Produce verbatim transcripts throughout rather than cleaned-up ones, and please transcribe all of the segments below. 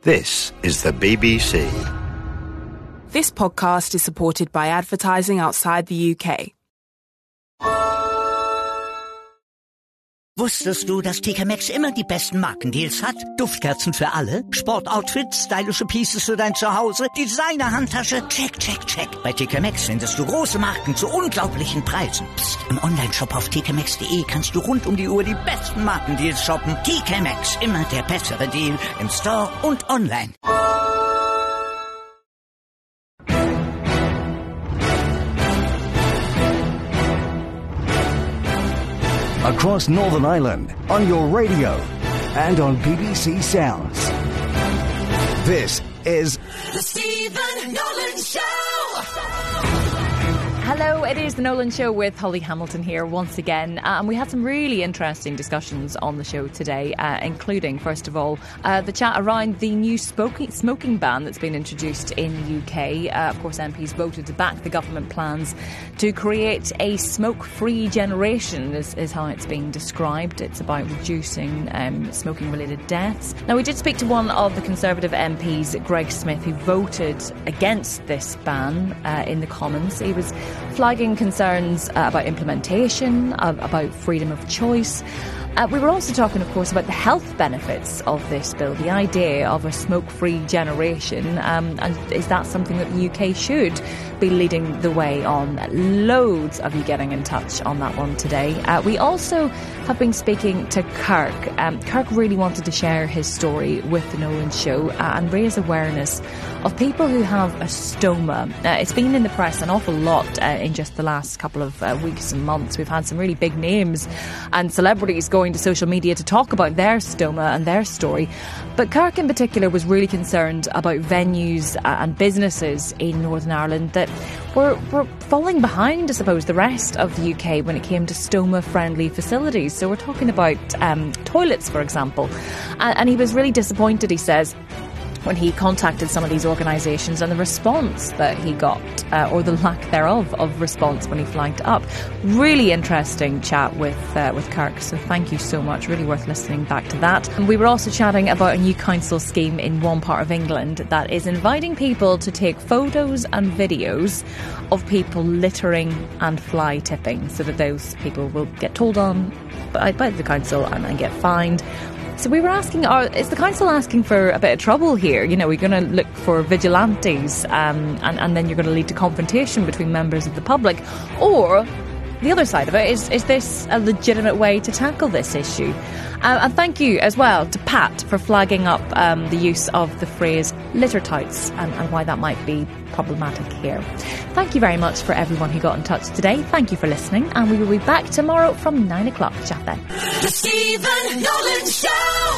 This is the B B C. This podcast is supported by advertising outside the U K. Wusstest du, dass T K Maxx immer die besten Markendeals hat? Duftkerzen für alle, Sportoutfits, stylische Pieces für dein Zuhause, Designer-Handtasche, check, check, check. Bei T K Maxx findest du große Marken zu unglaublichen Preisen. Psst. Im Onlineshop auf t k maxx punkt d e kannst du rund um die Uhr die besten Markendeals shoppen. T K Maxx, immer der bessere Deal im Store und online. Across Northern Ireland, on your radio, and on B B C Sounds. This is The Stephen Nolan Show! Hello, it is The Nolan Show with Holly Hamilton here once again. Uh, and we had some really interesting discussions on the show today, uh, including, first of all, uh, the chat around the new smoking, smoking ban that's been introduced in the U K. Uh, of course, M Ps voted to back the government plans to create a smoke-free generation, is, is how it's being described. It's about reducing um, smoking-related deaths. Now, we did speak to one of the Conservative M Ps, Greg Smith, who voted against this ban uh, in the Commons. He was flagging concerns uh, about implementation, uh, about freedom of choice. Uh, we were also talking, of course, about the health benefits of this bill, the idea of a smoke-free generation, um, and is that something that the U K should be leading the way on? Loads of you getting in touch on that one today. Uh, we also have been speaking to Kirk. Um, Kirk really wanted to share his story with the Nolan Show uh, and raise awareness of people who have a stoma. Uh, it's been in the press an awful lot uh, in just the last couple of uh, weeks and months. We've had some really big names and celebrities going to social media to talk about their stoma and their story. But Kirk in particular was really concerned about venues uh, and businesses in Northern Ireland that were, were falling behind, I suppose, the rest of the U K when it came to stoma-friendly facilities. So we're talking about um, toilets, for example. And, and he was really disappointed, he says, when he contacted some of these organisations and the response that he got, uh, or the lack thereof of response when he flagged up. Really interesting chat with uh, with Kirk, so thank you so much. Really worth listening back to that. And we were also chatting about a new council scheme in one part of England that is inviting people to take photos and videos of people littering and fly tipping, so that those people will get told on by, by the council and then get fined. So we were asking, are, is the council asking for a bit of trouble here? You know, we're going to look for vigilantes um, and, and then you're going to lead to confrontation between members of the public. Or the other side of it, is, is this a legitimate way to tackle this issue? Uh, and thank you as well to Pat for flagging up um, the use of the phrase litter touts and, and why that might be problematic here. Thank you very much for everyone who got in touch today. Thank you for listening, and we will be back tomorrow from nine o'clock. Chat then. The Stephen Nolan Show!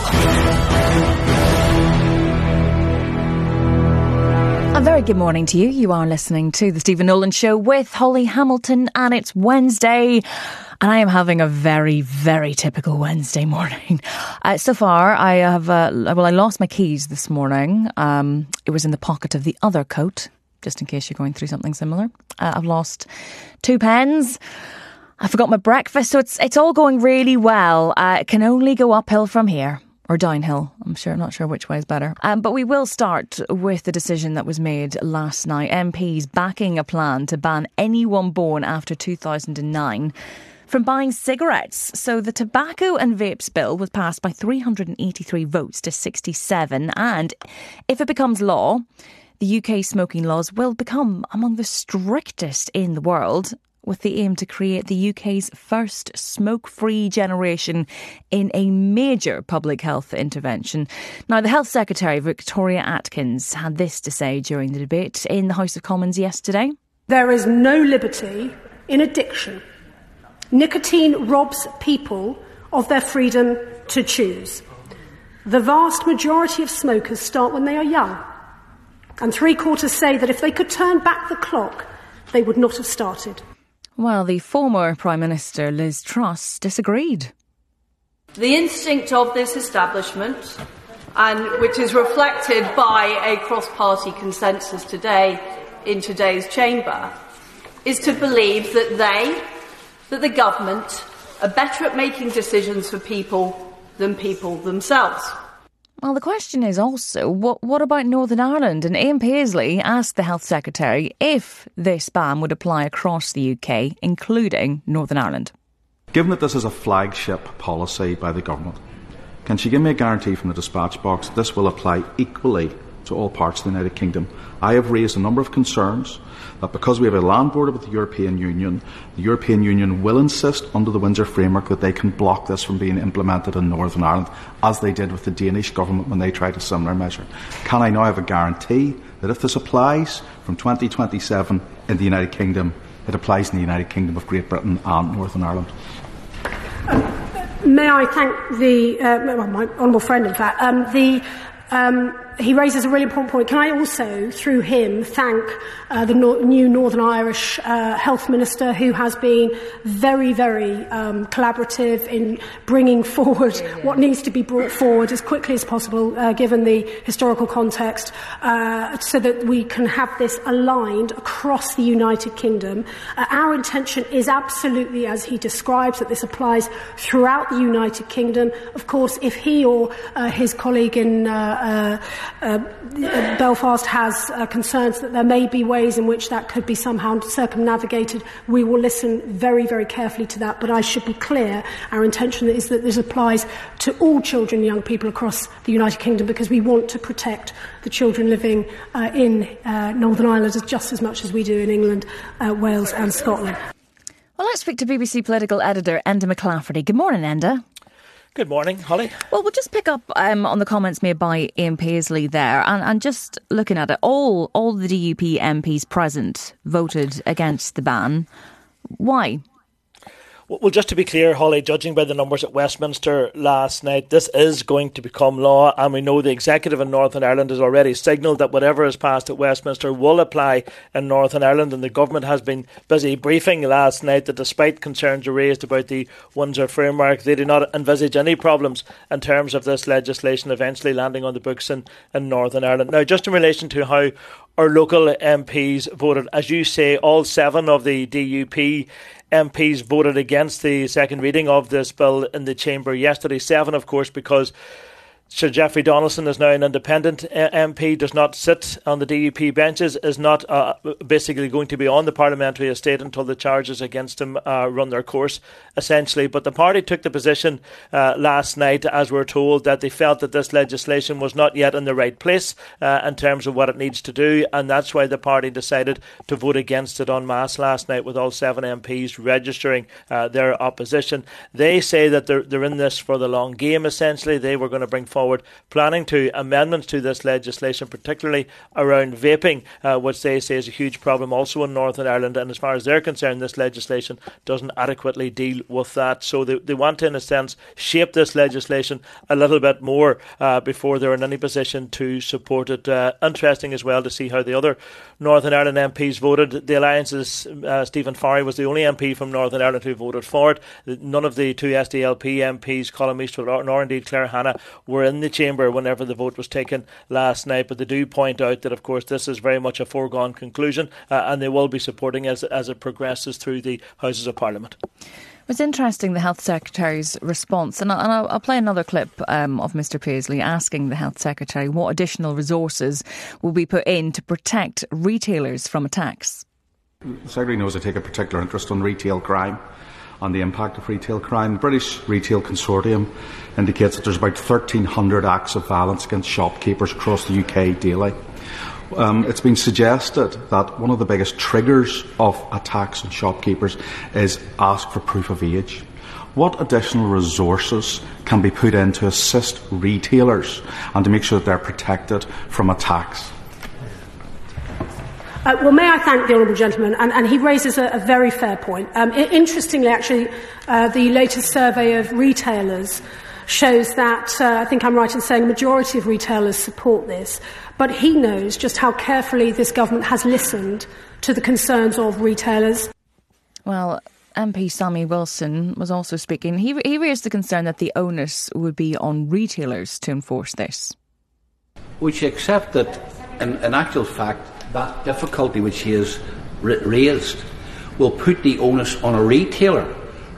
A very good morning to you. You are listening to The Stephen Nolan Show with Holly Hamilton, and it's Wednesday. And I am having a very, very typical Wednesday morning. Uh, so far, I have, uh, well, I lost my keys this morning. Um, it was in the pocket of the other coat, just in case you're going through something similar. Uh, I've lost two pens. I forgot my breakfast, so it's it's all going really well. Uh, it can only go uphill from here. Or downhill. I'm sure, I'm not sure which way is better. Um, but we will start with the decision that was made last night. M Ps backing a plan to ban anyone born after two thousand nine from buying cigarettes. So the tobacco and vapes bill was passed by three hundred eighty-three votes to sixty-seven. And if it becomes law, the U K smoking laws will become among the strictest in the world, with the aim to create the U K's first smoke-free generation in a major public health intervention. Now, the Health Secretary, Victoria Atkins, had this to say during the debate in the House of Commons yesterday. There is no liberty in addiction. Nicotine robs people of their freedom to choose. The vast majority of smokers start when they are young. And three quarters say that if they could turn back the clock, they would not have started. Well, the former Prime Minister, Liz Truss, disagreed. The instinct of this establishment, and which is reflected by a cross-party consensus today in today's chamber, is to believe that they, that the government, are better at making decisions for people than people themselves. Well, the question is also, what, what about Northern Ireland? And Ian Paisley asked the Health Secretary if this ban would apply across the U K, including Northern Ireland. Given that this is a flagship policy by the government, can she give me a guarantee from the dispatch box that this will apply equally to all parts of the United Kingdom? I have raised a number of concerns that because we have a land border with the European Union, the European Union will insist under the Windsor Framework that they can block this from being implemented in Northern Ireland, as they did with the Danish government when they tried a similar measure. Can I now have a guarantee that if this applies from twenty twenty-seven in the United Kingdom, it applies in the United Kingdom of Great Britain and Northern Ireland? Uh, may I thank the, uh, well, my honourable friend, in fact, um, the Um, he raises a really important point. Can I also, through him, thank uh, the no- new Northern Irish uh, Health Minister, who has been very, very um, collaborative in bringing forward yeah, yeah. what needs to be brought forward as quickly as possible, uh, given the historical context, uh, so that we can have this aligned across the United Kingdom. Uh, our intention is absolutely, as he describes, that this applies throughout the United Kingdom. Of course, if he or uh, his colleague in uh, Uh, uh, Belfast has uh, concerns that there may be ways in which that could be somehow circumnavigated, we will listen very, very carefully to that. But I should be clear, our intention is that this applies to all children and young people across the United Kingdom, because we want to protect the children living uh, in uh, Northern Ireland just as much as we do in England, uh, Wales and Scotland. Well, let's speak to B B C political editor Enda McClafferty. Good morning, Enda. Good morning, Holly. Well, we'll just pick up um, on the comments made by Ian Paisley there, and, and just looking at it, all all the D U P M Ps present voted against the ban. Why? Well, just to be clear, Holly, judging by the numbers at Westminster last night, this is going to become law, and we know the executive in Northern Ireland has already signalled that whatever is passed at Westminster will apply in Northern Ireland, and the government has been busy briefing last night that despite concerns raised about the Windsor Framework, they do not envisage any problems in terms of this legislation eventually landing on the books in, in Northern Ireland. Now, just in relation to how our local M Ps voted, as you say, all seven of the D U P M Ps voted against the second reading of this bill in the chamber yesterday. Seven, of course, because Sir Geoffrey Donaldson is now an independent M P, does not sit on the D U P benches, is not uh, basically going to be on the parliamentary estate until the charges against him uh, run their course, essentially. But the party took the position uh, last night, as we're told, that they felt that this legislation was not yet in the right place uh, in terms of what it needs to do, and that's why the party decided to vote against it en masse last night, with all seven M Ps registering uh, their opposition. They say that they're, they're in this for the long game, essentially. They were going to bring forward forward planning to amendments to this legislation, particularly around vaping, uh, which they say is a huge problem also in Northern Ireland, and as far as they're concerned, this legislation doesn't adequately deal with that. So they, they want to, in a sense, shape this legislation a little bit more uh, before they're in any position to support it. Uh, interesting as well to see how the other Northern Ireland M Ps voted. The Alliance's uh, Stephen Farry was the only M P from Northern Ireland who voted for it. None of the two S D L P M Ps, Colin Eastwood nor indeed Claire Hanna, were in the chamber whenever the vote was taken last night, but they do point out that of course this is very much a foregone conclusion uh, and they will be supporting as, as it progresses through the Houses of Parliament. It's interesting, the Health Secretary's response, and I'll, and I'll, I'll play another clip um, of Mr Paisley asking the Health Secretary what additional resources will be put in to protect retailers from attacks. The Secretary knows I take a particular interest on retail crime, on the impact of retail crime. The British Retail Consortium indicates that there's about thirteen hundred acts of violence against shopkeepers across the U K daily. Um, it's been suggested that one of the biggest triggers of attacks on shopkeepers is ask for proof of age. What additional resources can be put in to assist retailers and to make sure that they're protected from attacks? Uh, well, may I thank the Honourable Gentleman, and, and he raises a, a very fair point. Um, I- interestingly, actually, uh, the latest survey of retailers shows that, uh, I think I'm right in saying, a majority of retailers support this, but he knows just how carefully this government has listened to the concerns of retailers. Well, M P Sammy Wilson was also speaking. He, he raised the concern that the onus would be on retailers to enforce this. We should accept that, in, in actual fact, that difficulty which he has r- raised will put the onus on a retailer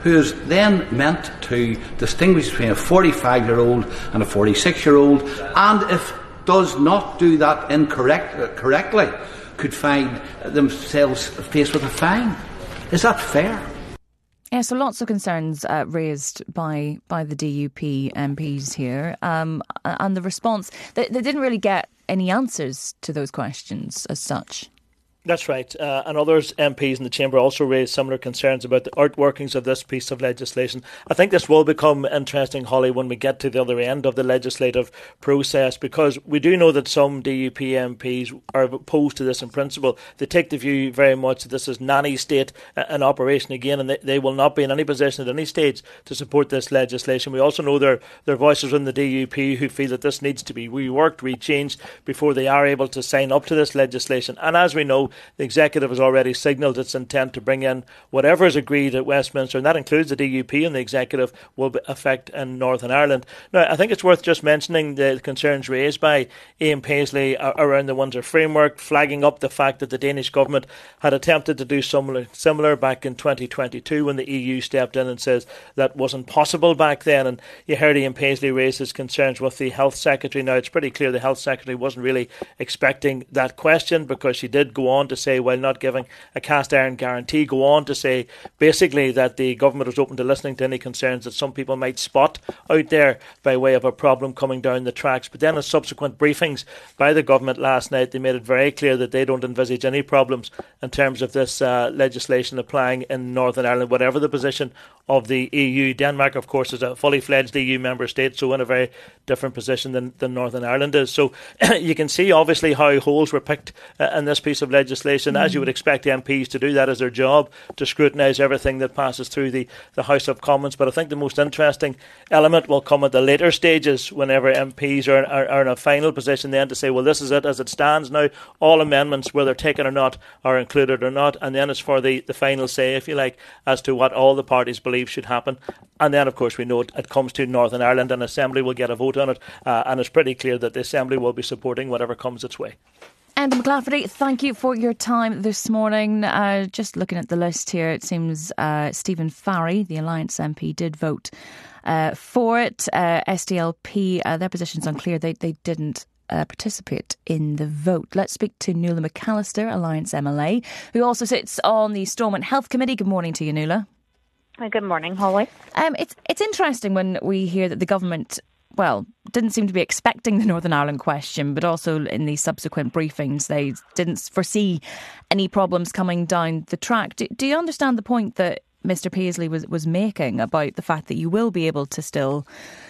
who is then meant to distinguish between a forty-five-year-old and a forty-six-year-old, and if does not do that incorrect, uh, correctly, could find themselves faced with a fine. Is that fair? Yeah, so lots of concerns uh, raised by by the D U P M Ps here, um, and the response, they, they didn't really get any answers to those questions as such. That's right, uh, and others M Ps in the Chamber also raised similar concerns about the outworkings of this piece of legislation. I think this will become interesting, Holly, when we get to the other end of the legislative process, because we do know that some D U P M Ps are opposed to this in principle. They take the view very much that this is nanny state uh, in operation again, and they, they will not be in any position at any stage to support this legislation. We also know there, there are voices in the D U P who feel that this needs to be reworked, rechanged before they are able to sign up to this legislation. And as we know, the Executive has already signalled its intent to bring in whatever is agreed at Westminster, and that includes the D U P and the Executive will affect in Northern Ireland. Now, I think it's worth just mentioning the concerns raised by Ian Paisley around the Windsor Framework, flagging up the fact that the Danish government had attempted to do similar, similar back in twenty twenty-two when the E U stepped in and says that wasn't possible back then. And you heard Ian Paisley raise his concerns with the Health Secretary. Now, it's pretty clear the Health Secretary wasn't really expecting that question, because she did go on to say, while not giving a cast iron guarantee, go on to say basically that the government was open to listening to any concerns that some people might spot out there by way of a problem coming down the tracks. But then in subsequent briefings by the government last night, they made it very clear that they don't envisage any problems in terms of this uh, legislation applying in Northern Ireland, whatever the position of the E U. Denmark, of course, is a fully fledged E U member state, so in a very different position than, than Northern Ireland is. So you can see obviously how holes were picked uh, in this piece of legislation, mm. as you would expect M Ps to do. That as their job, to scrutinise everything that passes through the, the House of Commons. But I think the most interesting element will come at the later stages, whenever M Ps are, are, are in a final position then to say, well, this is it as it stands now. All amendments, whether taken or not, are included or not. And then it's for the, the final say, if you like, as to what all the parties believe should happen. And then, of course, we know it, it comes to Northern Ireland and Assembly will get a vote on it. Uh, and it's pretty clear that the Assembly will be supporting whatever comes its way. Enda McLafferty, thank you for your time this morning. Uh, just looking at the list here, it seems uh, Stephen Farry, the Alliance M P, did vote uh, for it. Uh, S D L P, uh, their position's unclear. They, they didn't Uh, participate in the vote. Let's speak to Nuala McAllister, Alliance M L A, who also sits on the Stormont Health Committee. Good morning to you, Nuala. Hi, good morning, Holly. Um, it's it's interesting when we hear that the government, well, didn't seem to be expecting the Northern Ireland question, but also in the subsequent briefings they didn't foresee any problems coming down the track. Do, do you understand the point that Mister Paisley was, was making about the fact that you will be able to still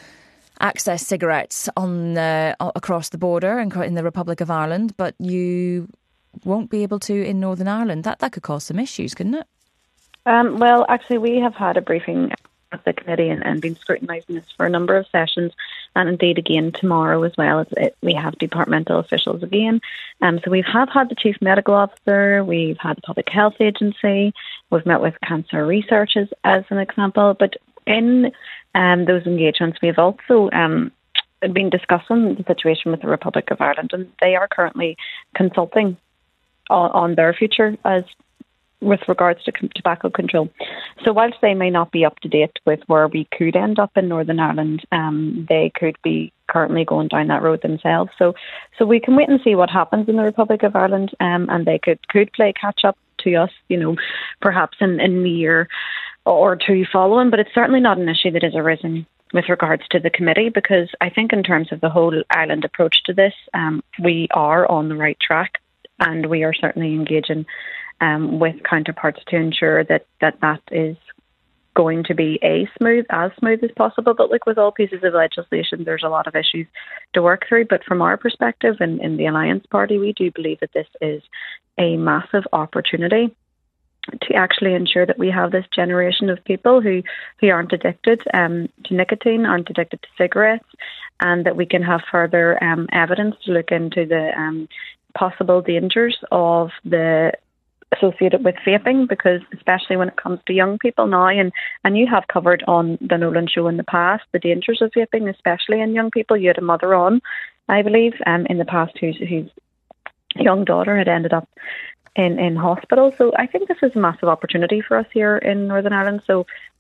access cigarettes on uh, across the border and in the Republic of Ireland, but you won't be able to in Northern Ireland? That that could cause some issues, couldn't it? Um, well, actually, we have had a briefing at the committee and, and been scrutinising this for a number of sessions, and indeed again tomorrow as well. It, it, we have departmental officials again. Um, so we have had the Chief Medical Officer, we've had the Public Health Agency, we've met with Cancer Research as, as an example, but in um, those engagements we've also um, been discussing the situation with the Republic of Ireland, and they are currently consulting on, on their future as with regards to tobacco control. So whilst they may not be up to date with where we could end up in Northern Ireland, um, they could be currently going down that road themselves. So so we can wait and see what happens in the Republic of Ireland, um, and they could, could play catch up to us, you know, perhaps in, in the year or two following. But it's certainly not an issue that has arisen with regards to the committee, because I think in terms of the whole island approach to this, um, we are on the right track, and we are certainly engaging Um, with counterparts to ensure that, that that is going to be a smooth, as smooth as possible. But like with all pieces of legislation, there's a lot of issues to work through. But from our perspective in, in the Alliance Party, we do believe that this is a massive opportunity to actually ensure that we have this generation of people who, who aren't addicted um, to nicotine, aren't addicted to cigarettes, and that we can have further um, evidence to look into the um, possible dangers of the associated with vaping, because especially when it comes to young people now, and, and you have covered on the Nolan show in the past the dangers of vaping, especially in young people. You had a mother on, I believe, um, in the past whose, whose young daughter had ended up in, in hospital. So I think this is a massive opportunity for us here in Northern Ireland. So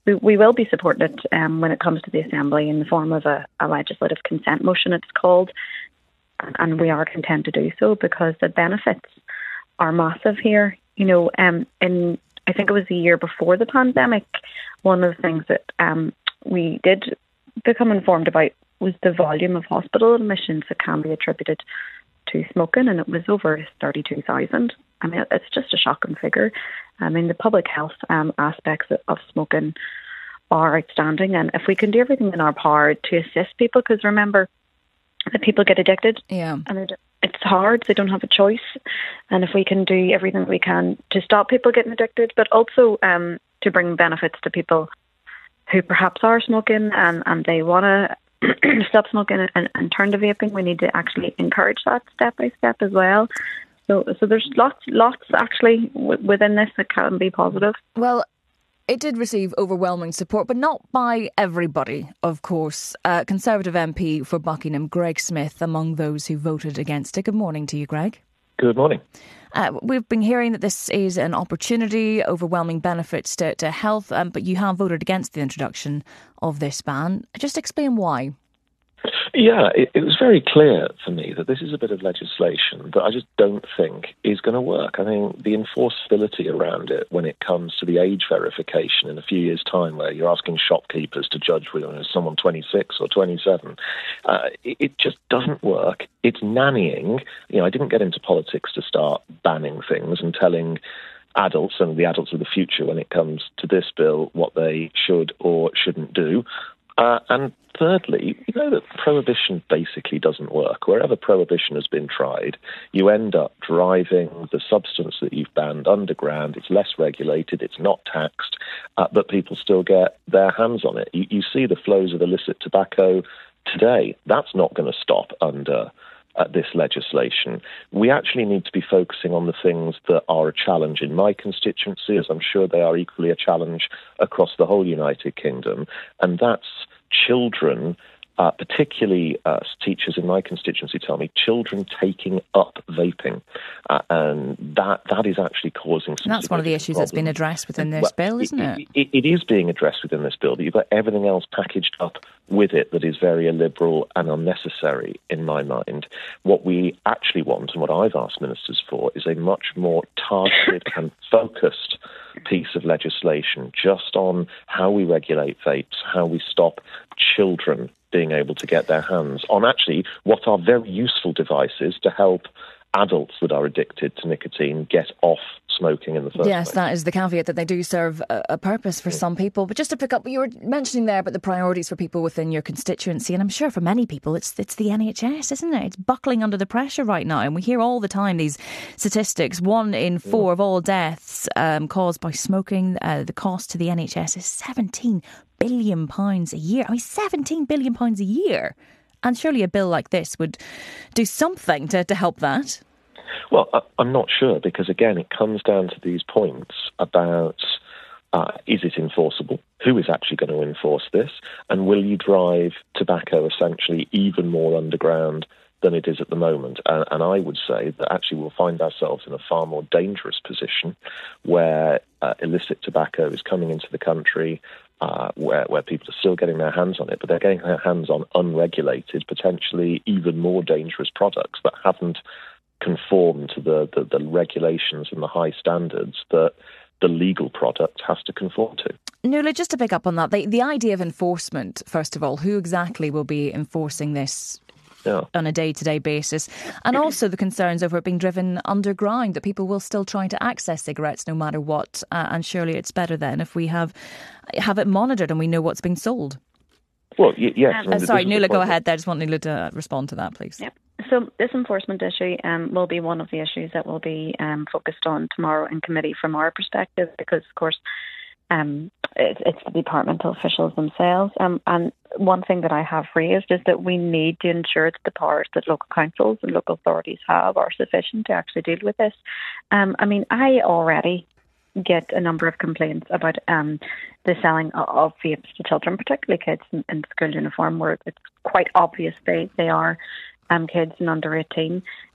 we, we will be supporting it um, when it comes to the Assembly in the form of a, a legislative consent motion, it's called, and, and we are content to do so because the benefits are massive here. You know, um, in I think it was the year before the pandemic, one of the things that um, we did become informed about was the volume of hospital admissions that can be attributed to smoking, and it was over thirty-two thousand. I mean, it's just a shocking figure. I mean, the public health um, aspects of smoking are outstanding, and if we can do everything in our power to assist people, because remember that people get addicted, yeah, and it's hard, they don't have a choice, and if we can do everything we can to stop people getting addicted, but also um, to bring benefits to people who perhaps are smoking and, and they want to stop smoking and, and turn to vaping, we need to actually encourage that step by step as well. So, so there's lots, lots actually w- within this that can be positive. Well, it did receive overwhelming support, but not by everybody, of course. Uh, Conservative M P for Buckingham, Greg Smith, among those who voted against it. Good morning to you, Greg. Good morning. Uh, we've been hearing that this is an opportunity, overwhelming benefits to, to health, um, but you have voted against the introduction of this ban. Just explain why. Yeah, it, it was very clear for me that this is a bit of legislation that I just don't think is going to work. I think the enforceability around it when it comes to the age verification in a few years' time, where you're asking shopkeepers to judge whether it's someone twenty-six or twenty-seven, uh, it, it just doesn't work. It's nannying. You know, I didn't get into politics to start banning things and telling adults and the adults of the future when it comes to this bill what they should or shouldn't do. Uh, and thirdly, you know that prohibition basically doesn't work. Wherever prohibition has been tried, you end up driving the substance that you've banned underground. It's less regulated, it's not taxed, uh, but people still get their hands on it. You, you see the flows of illicit tobacco today. That's not going to stop under Uh, this legislation. We actually need to be focusing on the things that are a challenge in my constituency, as I'm sure they are equally a challenge across the whole United Kingdom, and that's children, uh, particularly uh, teachers in my constituency tell me, children taking up vaping, uh, and that that is actually causing some. And that's one of the issues problems. That's been addressed within this well, bill, isn't it? It, it? It is being addressed within this bill, but you've got everything else packaged up with it that is very illiberal and unnecessary in my mind. What we actually want, and what I've asked ministers for, is a much more targeted and focused piece of legislation just on how we regulate vapes, how we stop children being able to get their hands on actually what are very useful devices to help adults that are addicted to nicotine get off smoking in the first yes, place. That is the caveat, that they do serve a, a purpose for some people. But just to pick up what you were mentioning there about the priorities for people within your constituency, and I'm sure for many people it's it's the N H S, isn't it? It's buckling under the pressure right now, and we hear all the time these statistics. One in four yeah. of all deaths um, caused by smoking. Uh, the cost to the N H S is seventeen billion pounds a year. I mean, seventeen billion pounds a year. And surely a bill like this would do something to, to help that. Well, I'm not sure, because, again, it comes down to these points about uh, is it enforceable? Who is actually going to enforce this? And will you drive tobacco essentially even more underground than it is at the moment? And, and I would say that actually we'll find ourselves in a far more dangerous position where uh, illicit tobacco is coming into the country, Uh, where, where people are still getting their hands on it, but they're getting their hands on unregulated, potentially even more dangerous products that haven't conformed to the, the, the regulations and the high standards that the legal product has to conform to. Nuala, just to pick up on that, the, the idea of enforcement, first of all, who exactly will be enforcing this Yeah. on a day-to-day basis, and also the concerns over it being driven underground, that people will still try to access cigarettes no matter what, uh, and surely it's better then if we have have it monitored and we know what's being sold. Well, y- yes. Um, I mean, uh, sorry, Nuala, go point. ahead there. I just want Nuala to respond to that, please. Yep. So this enforcement issue um, will be one of the issues that will be um, focused on tomorrow in committee from our perspective, because, of course, Um, it, it's the departmental officials themselves. Um, and one thing that I have raised is that we need to ensure that the powers that local councils and local authorities have are sufficient to actually deal with this. Um, I mean, I already get a number of complaints about um, the selling of, of vapes to children, particularly kids in, in school uniform, where it's quite obvious they, they are um, kids and under eighteen.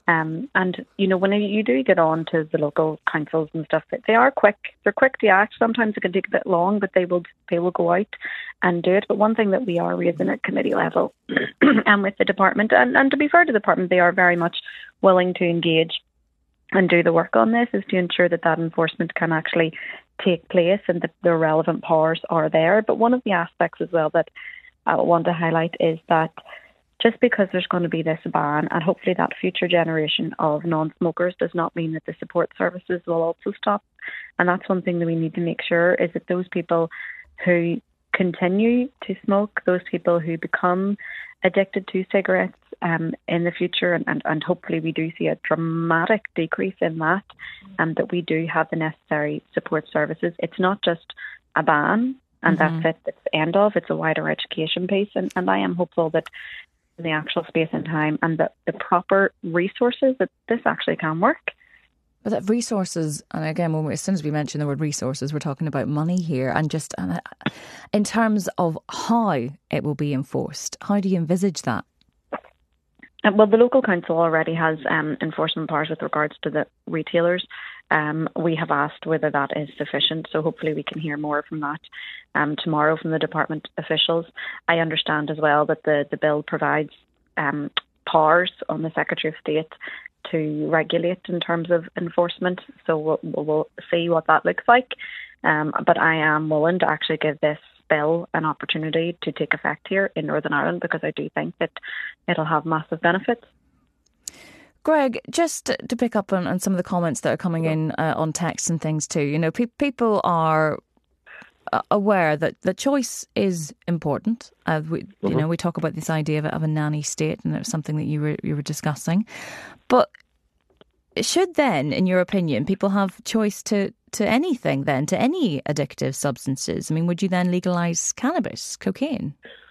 Um, and, you know, when you do get on to the local councils and stuff, they are quick. They're quick to act. Sometimes it can take a bit long, but they will they will go out and do it. But one thing that we are raising at committee level and with the department, and, and to be fair to the department, they are very much willing to engage and do the work on this, is to ensure that that enforcement can actually take place and that the relevant powers are there. But one of the aspects as well that I want to highlight is that just because there's going to be this ban, and hopefully that future generation of non-smokers, does not mean that the support services will also stop. And that's one thing that we need to make sure, is that those people who continue to smoke, those people who become addicted to cigarettes um, in the future, and, and, and hopefully we do see a dramatic decrease in that, and that we do have the necessary support services. It's not just a ban, and mm-hmm. that's it, that's the end of. It's a wider education piece, and, and I am hopeful that in the actual space and time and the, the proper resources, that this actually can work. But that resources, and again, when we, as soon as we mention the word resources, we're talking about money here, and just uh, in terms of how it will be enforced, how do you envisage that? Uh, well, the local council already has um, enforcement powers with regards to the retailers. Um, we have asked whether that is sufficient, so hopefully we can hear more from that um, tomorrow from the department officials. I understand as well that the, the bill provides um, powers on the Secretary of State to regulate in terms of enforcement, so we'll, we'll see what that looks like. Um, but I am willing to actually give this bill an opportunity to take effect here in Northern Ireland, because I do think that it'll have massive benefits. Greg, just to pick up on, on some of the comments that are coming in uh, on text and things too, you know, pe- people are aware that the choice is important. Uh, we, mm-hmm. You know, we talk about this idea of, of a nanny state, and it's something that you were you were discussing. But should then, in your opinion, people have choice to, to anything then, to any addictive substances? I mean, would you then legalise cannabis, cocaine?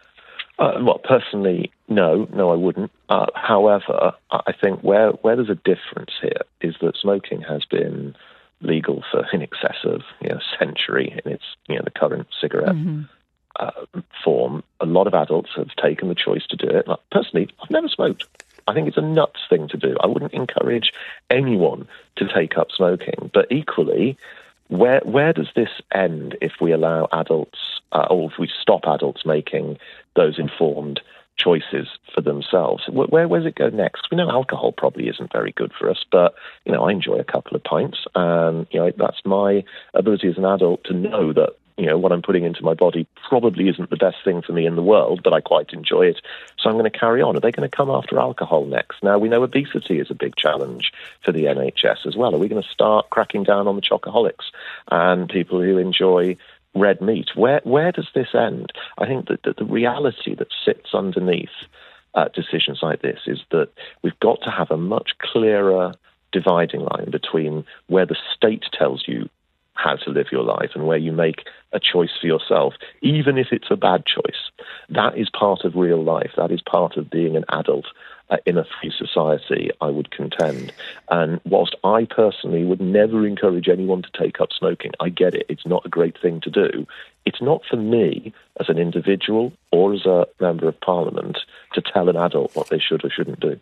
Uh, well, personally, no, no, I wouldn't. Uh, however, I think where, where there's a difference here is that smoking has been legal for in excess of you know, a century in its you know the current cigarette mm-hmm. uh, form. A lot of adults have taken the choice to do it. Like, personally, I've never smoked. I think it's a nuts thing to do. I wouldn't encourage anyone to take up smoking. But equally, where where does this end if we allow adults, uh, or if we stop adults making those informed choices for themselves? Where, where, where does it go next? We know alcohol probably isn't very good for us, but, you know, I enjoy a couple of pints, and, you know, that's my ability as an adult to know that, you know, what I'm putting into my body probably isn't the best thing for me in the world, but I quite enjoy it, so I'm going to carry on. Are they going to come after alcohol next? Now, we know obesity is a big challenge for the N H S as well. Are we going to start cracking down on the chocoholics and people who enjoy red meat? Where where does this end? I think that, that the reality that sits underneath uh, decisions like this is that we've got to have a much clearer dividing line between where the state tells you how to live your life and where you make a choice for yourself, even if it's a bad choice. That is part of real life. That is part of being an adult uh, in a free society, I would contend. And whilst I personally would never encourage anyone to take up smoking, I get it, it's not a great thing to do. It's not for me as an individual or as a member of Parliament to tell an adult what they should or shouldn't do.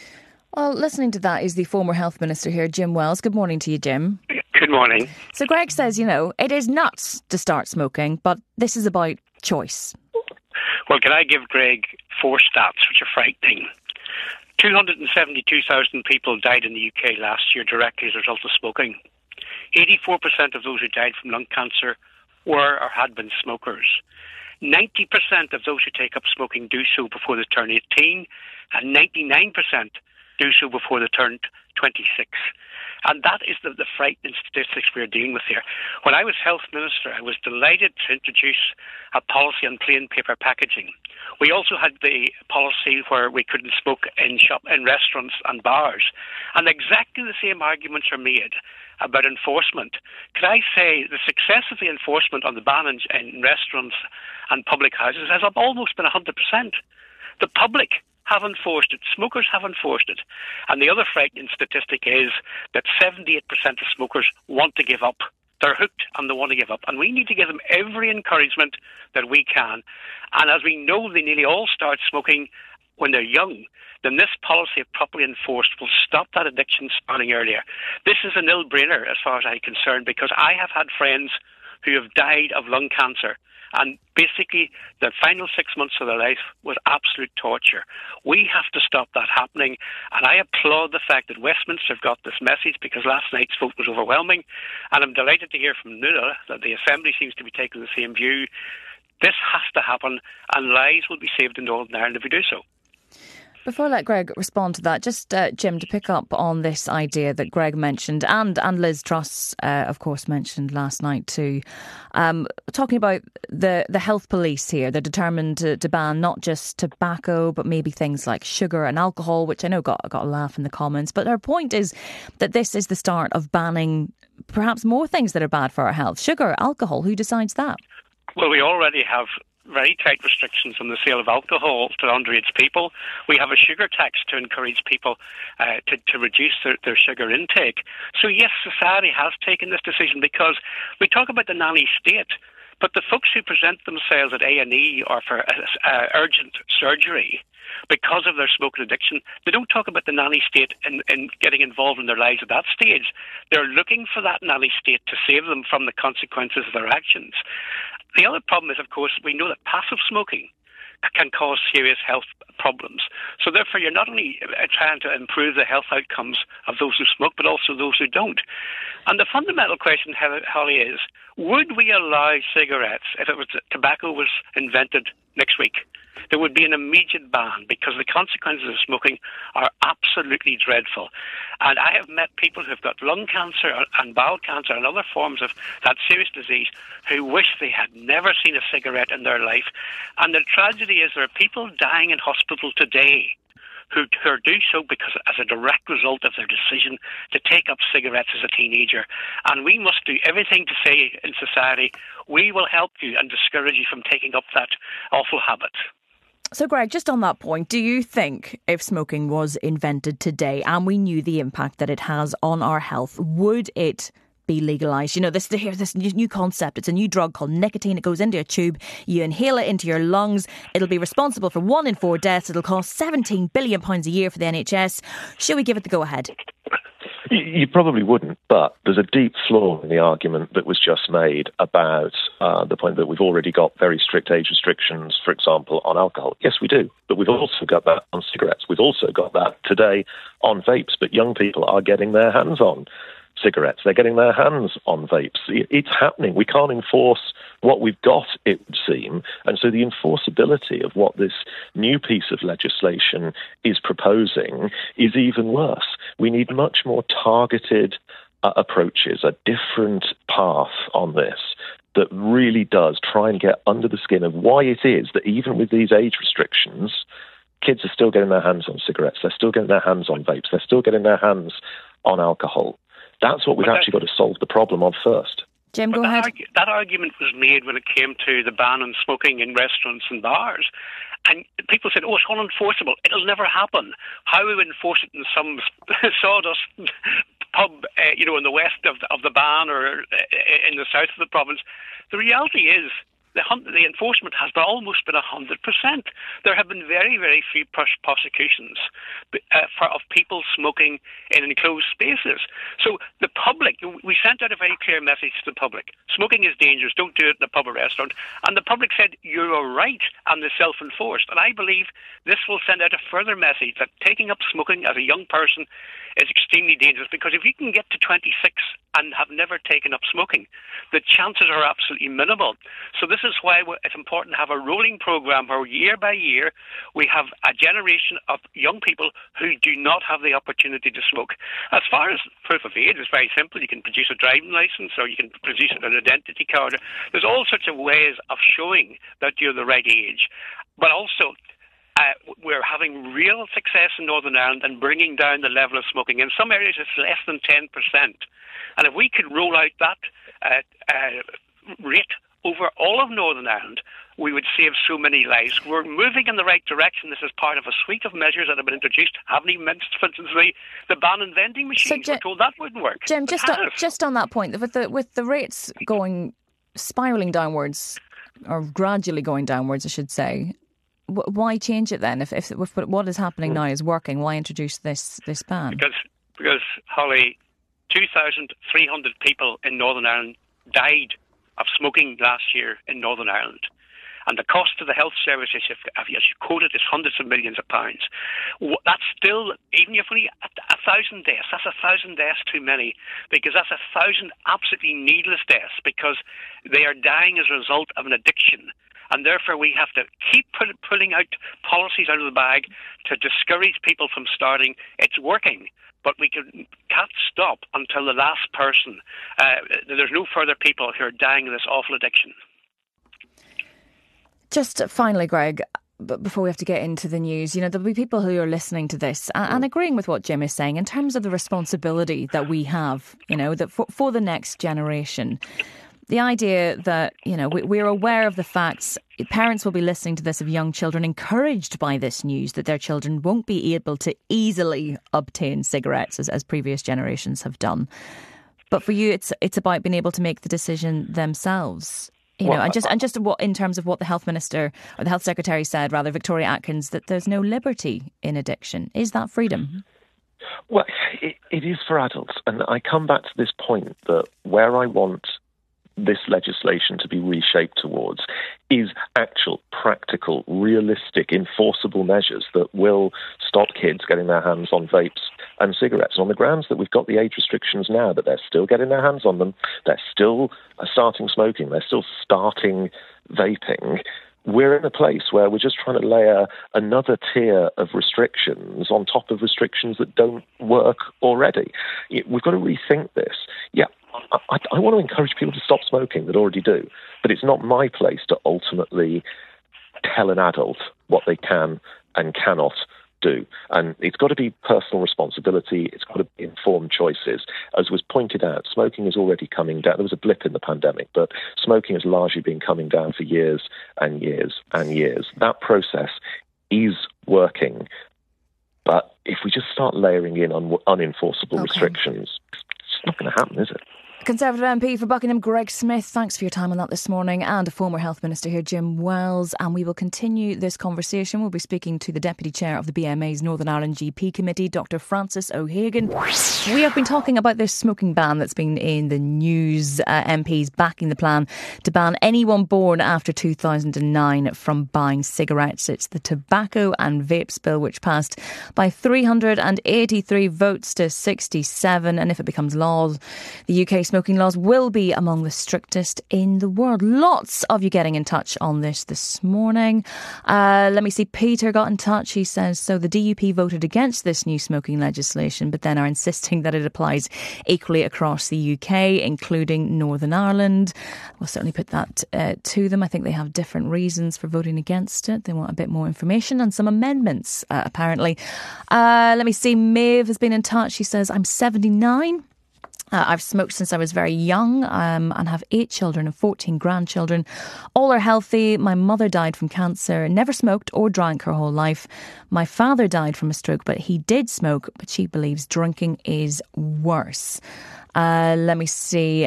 Well, listening to that is the former Health Minister here, Jim Wells. Good morning to you, Jim. Good morning. So Greg says, you know, it is nuts to start smoking, but this is about choice. Well, can I give Greg four stats which are frightening? two hundred seventy-two thousand people died in the U K last year directly as a result of smoking. eighty-four percent of those who died from lung cancer were or had been smokers. ninety percent of those who take up smoking do so before they turn eighteen, and ninety-nine percent do so before they turn twenty-six. And that is the, the frightening statistics we're dealing with here. When I was Health Minister, I was delighted to introduce a policy on plain paper packaging. We also had the policy where we couldn't smoke in shop, in restaurants and bars. And exactly the same arguments are made about enforcement. Could I say the success of the enforcement on the ban in, in restaurants and public houses has almost been one hundred percent. The public have enforced it. Smokers have enforced it. And the other frightening statistic is that seventy-eight percent of smokers want to give up. They're hooked and they want to give up. And we need to give them every encouragement that we can. And as we know, they nearly all start smoking when they're young, then this policy, if properly enforced, will stop that addiction starting earlier. This is a no-brainer as far as I'm concerned, because I have had friends who have died of lung cancer, and basically the final six months of their life was absolute torture. We have to stop that happening, and I applaud the fact that Westminster have got this message, because last night's vote was overwhelming, and I'm delighted to hear from Nuala that the Assembly seems to be taking the same view. This has to happen, and lives will be saved in Northern Ireland if we do so. Before I let Greg respond to that, just, uh, Jim, to pick up on this idea that Greg mentioned and, and Liz Truss, uh, of course, mentioned last night too, um, talking about the, the health police here. They're determined to, to ban not just tobacco, but maybe things like sugar and alcohol, which I know got, got a laugh in the comments. But her point is that this is the start of banning perhaps more things that are bad for our health. Sugar, alcohol, who decides that? Well, we already have very tight restrictions on the sale of alcohol to underage people. We have a sugar tax to encourage people uh, to, to reduce their, their sugar intake. So yes, society has taken this decision, because we talk about the nanny state, but the folks who present themselves at A and E or for uh, uh, urgent surgery because of their smoking addiction, they don't talk about the nanny state and, and getting involved in their lives at that stage. They're looking for that nanny state to save them from the consequences of their actions. The other problem is, of course, we know that passive smoking can cause serious health problems. So therefore, you're not only trying to improve the health outcomes of those who smoke, but also those who don't. And the fundamental question, Holly, is, would we allow cigarettes if it was tobacco was invented next week? There would be an immediate ban, because the consequences of smoking are absolutely dreadful. And I have met people who've got lung cancer and bowel cancer and other forms of that serious disease who wish they had never seen a cigarette in their life. And the tragedy is there are people dying in hospital today who, who do so because as a direct result of their decision to take up cigarettes as a teenager. And we must do everything to say in society, we will help you and discourage you from taking up that awful habit. So, Greg, just on that point, do you think if smoking was invented today and we knew the impact that it has on our health, would it be legalised? You know, this here's this new concept. It's a new drug called nicotine. It goes into a tube. You inhale it into your lungs. It'll be responsible for one in four deaths. It'll cost seventeen billion pounds a year for the N H S. Should we give it the go-ahead? You probably wouldn't, but there's a deep flaw in the argument that was just made about uh, the point that we've already got very strict age restrictions, for example, on alcohol. Yes, we do, but we've also got that on cigarettes. We've also got that today on vapes, but young people are getting their hands on cigarettes. They're getting their hands on vapes. It's happening. We can't enforce what we've got, it would seem. And so the enforceability of what this new piece of legislation is proposing is even worse. We need much more targeted uh, approaches, a different path on this that really does try and get under the skin of why it is that even with these age restrictions, kids are still getting their hands on cigarettes, they're still getting their hands on vapes, they're still getting their hands on alcohol. That's what we've but actually got to solve the problem of first. Jim, go that ahead. Argu- that argument was made when it came to the ban on smoking in restaurants and bars. And people said, oh, it's unenforceable. It'll never happen. How we would enforce it in some sawdust pub, uh, you know, in the west of the, of the ban or uh, in the south of the province. The reality is, The, the enforcement has almost been one hundred percent. There have been very, very few prosecutions uh, for, of people smoking in enclosed spaces. So the public, we sent out a very clear message to the public. Smoking is dangerous. Don't do it in a pub or restaurant. And the public said, you're right, and they're self-enforced. And I believe this will send out a further message that taking up smoking as a young person is extremely dangerous, because if you can get to twenty-six and have never taken up smoking, the chances are absolutely minimal. So this is why it's important to have a rolling programme where year by year we have a generation of young people who do not have the opportunity to smoke. As far as proof of age, it's very simple. You can produce a driving licence or you can produce an identity card. There's all sorts of ways of showing that you're the right age. But also, Uh, we're having real success in Northern Ireland and bringing down the level of smoking. In some areas, it's less than ten percent. And if we could roll out that uh, uh, rate over all of Northern Ireland, we would save so many lives. We're moving in the right direction. This is part of a suite of measures that have been introduced. Haven't even mentioned, for instance, the, the ban on vending machines. So, Jim, we're told that wouldn't work. Jim, just on, just on that point, with the, with the rates going, spiralling downwards, or gradually going downwards, I should say, why change it then? If, if, if what is happening now is working, why introduce this, this ban? Because, because Holly, two thousand three hundred people in Northern Ireland died of smoking last year in Northern Ireland. And the cost to the health services, if, if you quoted, is hundreds of millions of pounds. That's still, even if only a, a thousand deaths, that's a thousand deaths too many, because that's a thousand absolutely needless deaths, because they are dying as a result of an addiction. And therefore we have to keep pull, pulling out policies out of the bag to discourage people from starting. It's working, but we can, can't stop until the last person. Uh, there's no further people who are dying of this awful addiction. Just finally, Greg, but before we have to get into the news, you know, there'll be people who are listening to this and, and agreeing with what Jim is saying in terms of the responsibility that we have, you know, that for, for the next generation. The idea that, you know, we, we're aware of the facts. Parents will be listening to this of young children encouraged by this news that their children won't be able to easily obtain cigarettes as, as previous generations have done. But for you, it's it's about being able to make the decision themselves. You know, well, and just and just what in terms of what the health minister or the health secretary said, rather, Victoria Atkins, that there's no liberty in addiction. Is that freedom? Well, it, it is for adults, and I come back to this point that where I want this legislation to be reshaped towards is actual, practical, realistic, enforceable measures that will stop kids getting their hands on vapes and cigarettes. And on the grounds that we've got the age restrictions now, that they're still getting their hands on them, they're still starting smoking, they're still starting vaping, we're in a place where we're just trying to layer another tier of restrictions on top of restrictions that don't work already. We've got to rethink this. Yeah, I, I want to encourage people to stop smoking that already do, but it's not my place to ultimately tell an adult what they can and cannot do. And it's got to be personal responsibility. It's got to be informed choices. As was pointed out, smoking is already coming down. There was a blip in the pandemic, but smoking has largely been coming down for years and years and years. That process is working. But if we just start layering in un- unenforceable okay. restrictions, it's not going to happen, is it? Conservative M P for Buckingham, Greg Smith, thanks for your time on that this morning, and a former Health Minister here, Jim Wells, and we will continue this conversation. We'll be speaking to the Deputy Chair of the B M A's Northern Ireland G P Committee, Doctor Francis O'Hagan. We have been talking about this smoking ban that's been in the news, uh, M Ps backing the plan to ban anyone born after two thousand nine from buying cigarettes. It's the Tobacco and Vapes Bill, which passed by three hundred eighty-three votes to sixty-seven, and if it becomes law, the U K smoking laws will be among the strictest in the world. Lots of you getting in touch on this this morning. Uh, let me see, Peter got in touch. He says, so the D U P voted against this new smoking legislation, but then are insisting that it applies equally across the U K, including Northern Ireland. We'll certainly put that uh, to them. I think they have different reasons for voting against it. They want a bit more information and some amendments, uh, apparently. Uh, let me see, Maeve has been in touch. She says, I'm seventy-nine. Uh, I've smoked since I was very young um, and have eight children and fourteen grandchildren. All are healthy. My mother died from cancer, never smoked or drank her whole life. My father died from a stroke, but he did smoke, but she believes drinking is worse. Uh, let me see.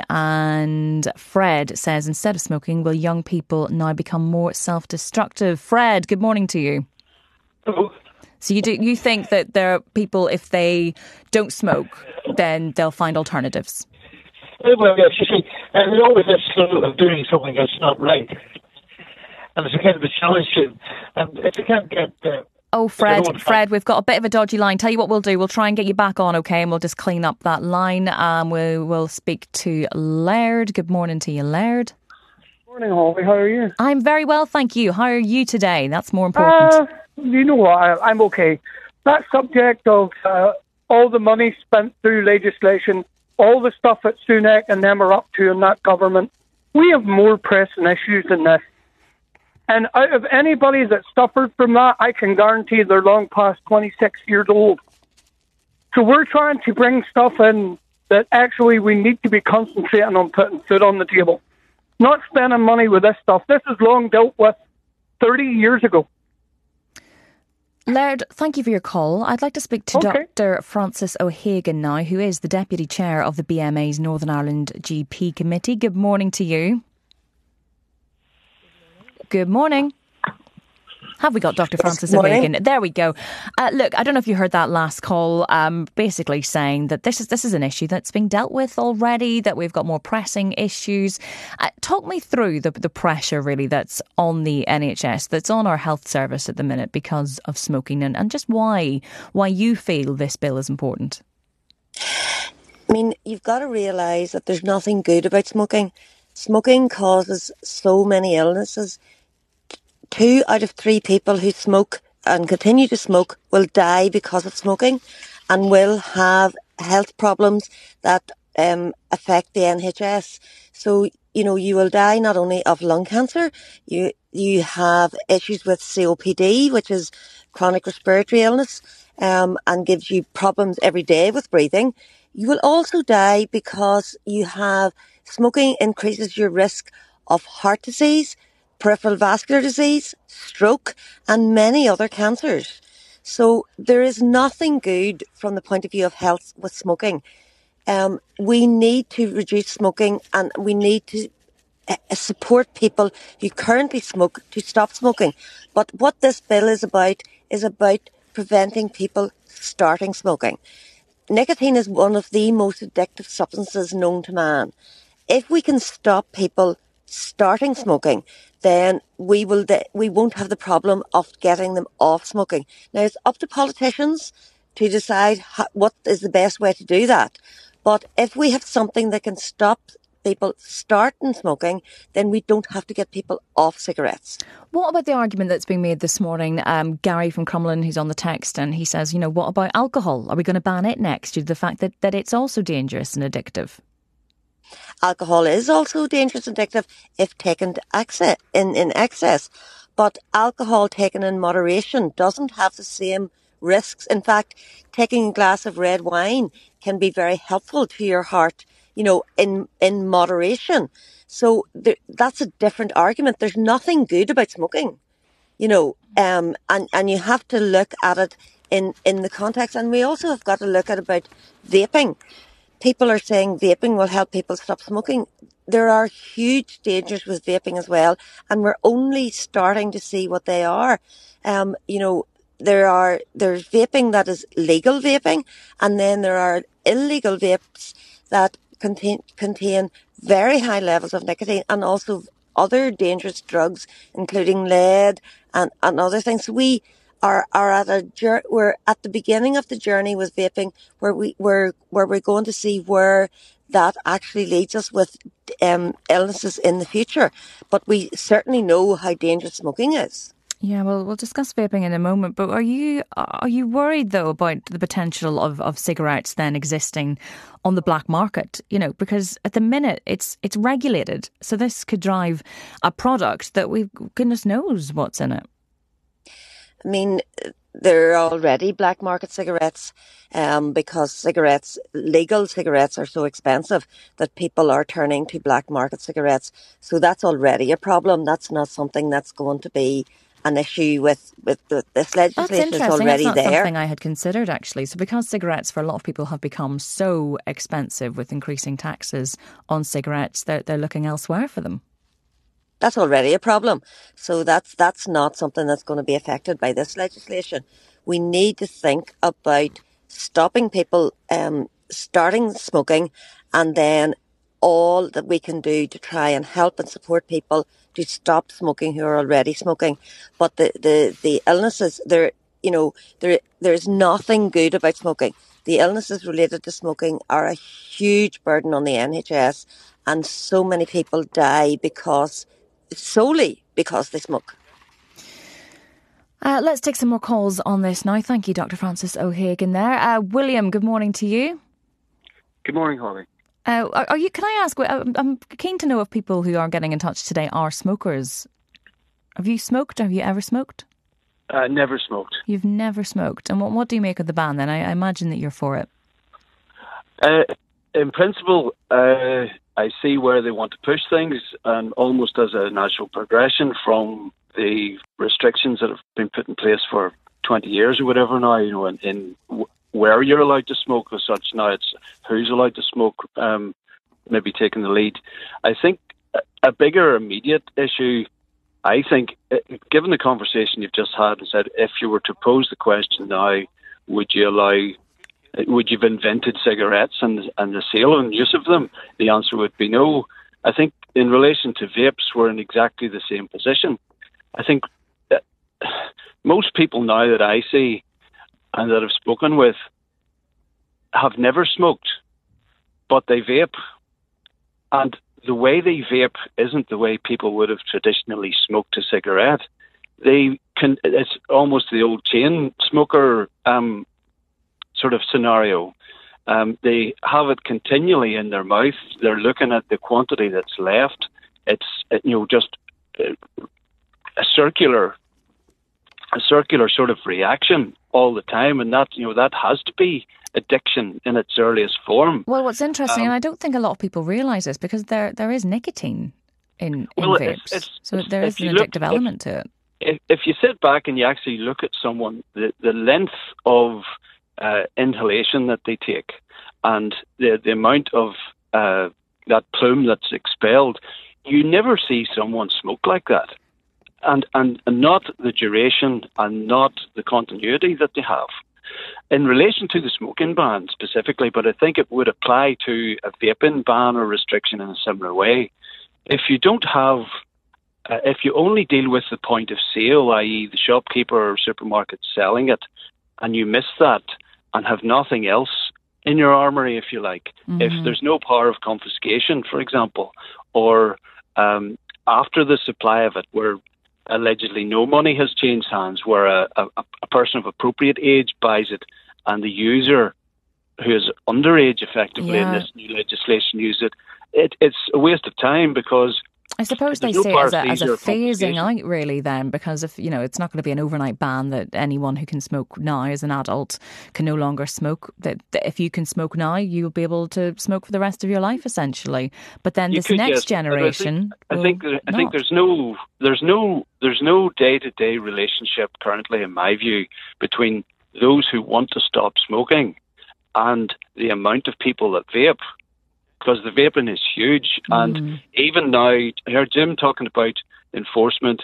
And Fred says, instead of smoking, will young people now become more self-destructive? Fred, good morning to you. Hello. So you do you think that there are people, if they don't smoke, then they'll find alternatives? Well, yes, you see, and there's always this struggle of doing something that's not right. And it's a kind of a challenge to, and if you can't get... Uh, oh, Fred, Fred, we've got a bit of a dodgy line. Tell you what we'll do, we'll try and get you back on, OK, and we'll just clean up that line. Um, we will speak to Laird. Good morning to you, Laird. Morning, Holly. How are you? I'm very well, thank you. How are you today? That's more important. Uh, you know what? I, I'm okay. That subject of uh, all the money spent through legislation, all the stuff that Sunak and them are up to in that government, we have more pressing issues than this. And out of anybody that suffered from that, I can guarantee they're long past twenty-six years old. So we're trying to bring stuff in that actually we need to be concentrating on putting food on the table. Not spending money with this stuff. This is long dealt with thirty years ago. Laird, thank you for your call. I'd like to speak to okay. Doctor Francis O'Hagan now, who is the Deputy Chair of the B M A's Northern Ireland G P Committee. Good morning to you. Good morning. Have we got Doctor Francis Good morning. O'Hagan? There we go. Uh, look, I don't know if you heard that last call, um, basically saying that this is this is an issue that's being dealt with already, that we've got more pressing issues. Uh, talk me through the, the pressure, really, that's on the N H S, that's on our health service at the minute because of smoking, and, and just why why you feel this bill is important. I mean, you've got to realise that there's nothing good about smoking. Smoking causes so many illnesses. Two out of three people who smoke and continue to smoke will die because of smoking and will have health problems that um, affect the N H S. So, you know, you will die not only of lung cancer, you you have issues with C O P D, which is chronic respiratory illness, um, and gives you problems every day with breathing. You will also die because you have smoking increases your risk of heart disease, peripheral vascular disease, stroke, and many other cancers. So there is nothing good from the point of view of health with smoking. Um, we need to reduce smoking, and we need to uh, support people who currently smoke to stop smoking. But what this bill is about is about preventing people starting smoking. Nicotine is one of the most addictive substances known to man. If we can stop people starting smoking, then we will de- we won't have the problem of getting them off smoking. Now, it's up to politicians to decide how, what is the best way to do that. But if we have something that can stop people starting smoking, then we don't have to get people off cigarettes. What about the argument that's being made this morning? Um, Gary from Crumlin, who's on the text, and he says, you know, what about alcohol? Are we going to ban it next due to the fact that, that it's also dangerous and addictive? Alcohol is also dangerous and addictive if taken to excess, in, in excess. But alcohol taken in moderation doesn't have the same risks. In fact, taking a glass of red wine can be very helpful to your heart, you know, in, in moderation. So there, that's a different argument. There's nothing good about smoking, you know, um, and, and you have to look at it in, in the context. And we also have got to look at about vaping. People are saying vaping will help people stop smoking. There are huge dangers with vaping as well, and we're only starting to see what they are. Um, you know, there are there's vaping that is legal vaping, and then there are illegal vapes that contain contain very high levels of nicotine and also other dangerous drugs, including lead and, and other things. We are are at a we're at the beginning of the journey with vaping, where we where where we're going to see where that actually leads us with um, illnesses in the future. But we certainly know how dangerous smoking is. Yeah, well, we'll discuss vaping in a moment. But are you are you worried though about the potential of, of cigarettes then existing on the black market? You know, because at the minute it's it's regulated, so this could drive a product that we goodness knows what's in it. I mean, there are already black market cigarettes um, because cigarettes, legal cigarettes are so expensive that people are turning to black market cigarettes. So that's already a problem. That's not something that's going to be an issue with, with the, this legislation. That's is already That's not there. Something I had considered, actually. So because cigarettes for a lot of people have become so expensive with increasing taxes on cigarettes, they're, they're looking elsewhere for them. That's already a problem. So that's that's not something that's going to be affected by this legislation. We need to think about stopping people um, starting smoking, and then all that we can do to try and help and support people to stop smoking who are already smoking. But the, the, the illnesses, there, you know, there there's nothing good about smoking. The illnesses related to smoking are a huge burden on the N H S, and so many people die because solely because they smoke. Uh, let's take some more calls on this now. Thank you, Doctor Francis O'Hagan there. Uh, William, good morning to you. Good morning, Holly. Uh, are, are you? Can I ask, I'm keen to know if people who are getting in touch today are smokers. Have you smoked? Have you ever smoked? Uh, never smoked. You've never smoked. And what, what do you make of the ban then? I, I imagine that you're for it. Uh, in principle, uh, I see where they want to push things, and almost as a natural progression from the restrictions that have been put in place for twenty years or whatever now, you know, in, in where you're allowed to smoke as such. Now it's who's allowed to smoke, um, maybe taking the lead. I think a bigger immediate issue I think, uh, given the conversation you've just had and said, if you were to pose the question now, would you allow, would you have invented cigarettes and, and the sale and use of them? The answer would be no. I think in relation to vapes, we're in exactly the same position. I think that most people now that I see and that I've spoken with have never smoked, but they vape. And the way they vape isn't the way people would have traditionally smoked a cigarette. They can, it's almost the old chain smoker um, sort of scenario. Um, they have it continually in their mouth. They're looking at the quantity that's left. It's, you know, just a circular, a circular sort of reaction all the time, and that, you know, that has to be addiction in its earliest form. Well, what's interesting, Um, and I don't think a lot of people realise this, because there there is nicotine in, in Well, vapes, it's- it's- so there is if an you look- addictive element to it. If, if you sit back and you actually look at someone, the, the length of uh, inhalation that they take and the, the amount of uh, that plume that's expelled, you never see someone smoke like that. And, and, and not the duration and not the continuity that they have. In relation to the smoking ban specifically, but I think it would apply to a vaping ban or restriction in a similar way. If you don't have, uh, if you only deal with the point of sale, that is the shopkeeper or supermarket selling it, and you miss that and have nothing else in your armoury, if you like, Mhm. if there's no power of confiscation, for example, or um, after the supply of it, where allegedly no money has changed hands, where a, a, a person of appropriate age buys it and the user who is underage effectively Yeah. in this new legislation use it, it, it's a waste of time because I suppose they there's no say it as a, as a paresthesia or phasing out, really, then, because if you know, it's not going to be an overnight ban that anyone who can smoke now as an adult can no longer smoke. That, that if you can smoke now, you'll be able to smoke for the rest of your life, essentially. But then You this could, next yes, but generation, I think I think, I think there's no there's no there's no day to day relationship currently, in my view, between those who want to stop smoking and the amount of people that vape, because the vaping is huge. And even now, I heard Jim talking about enforcement.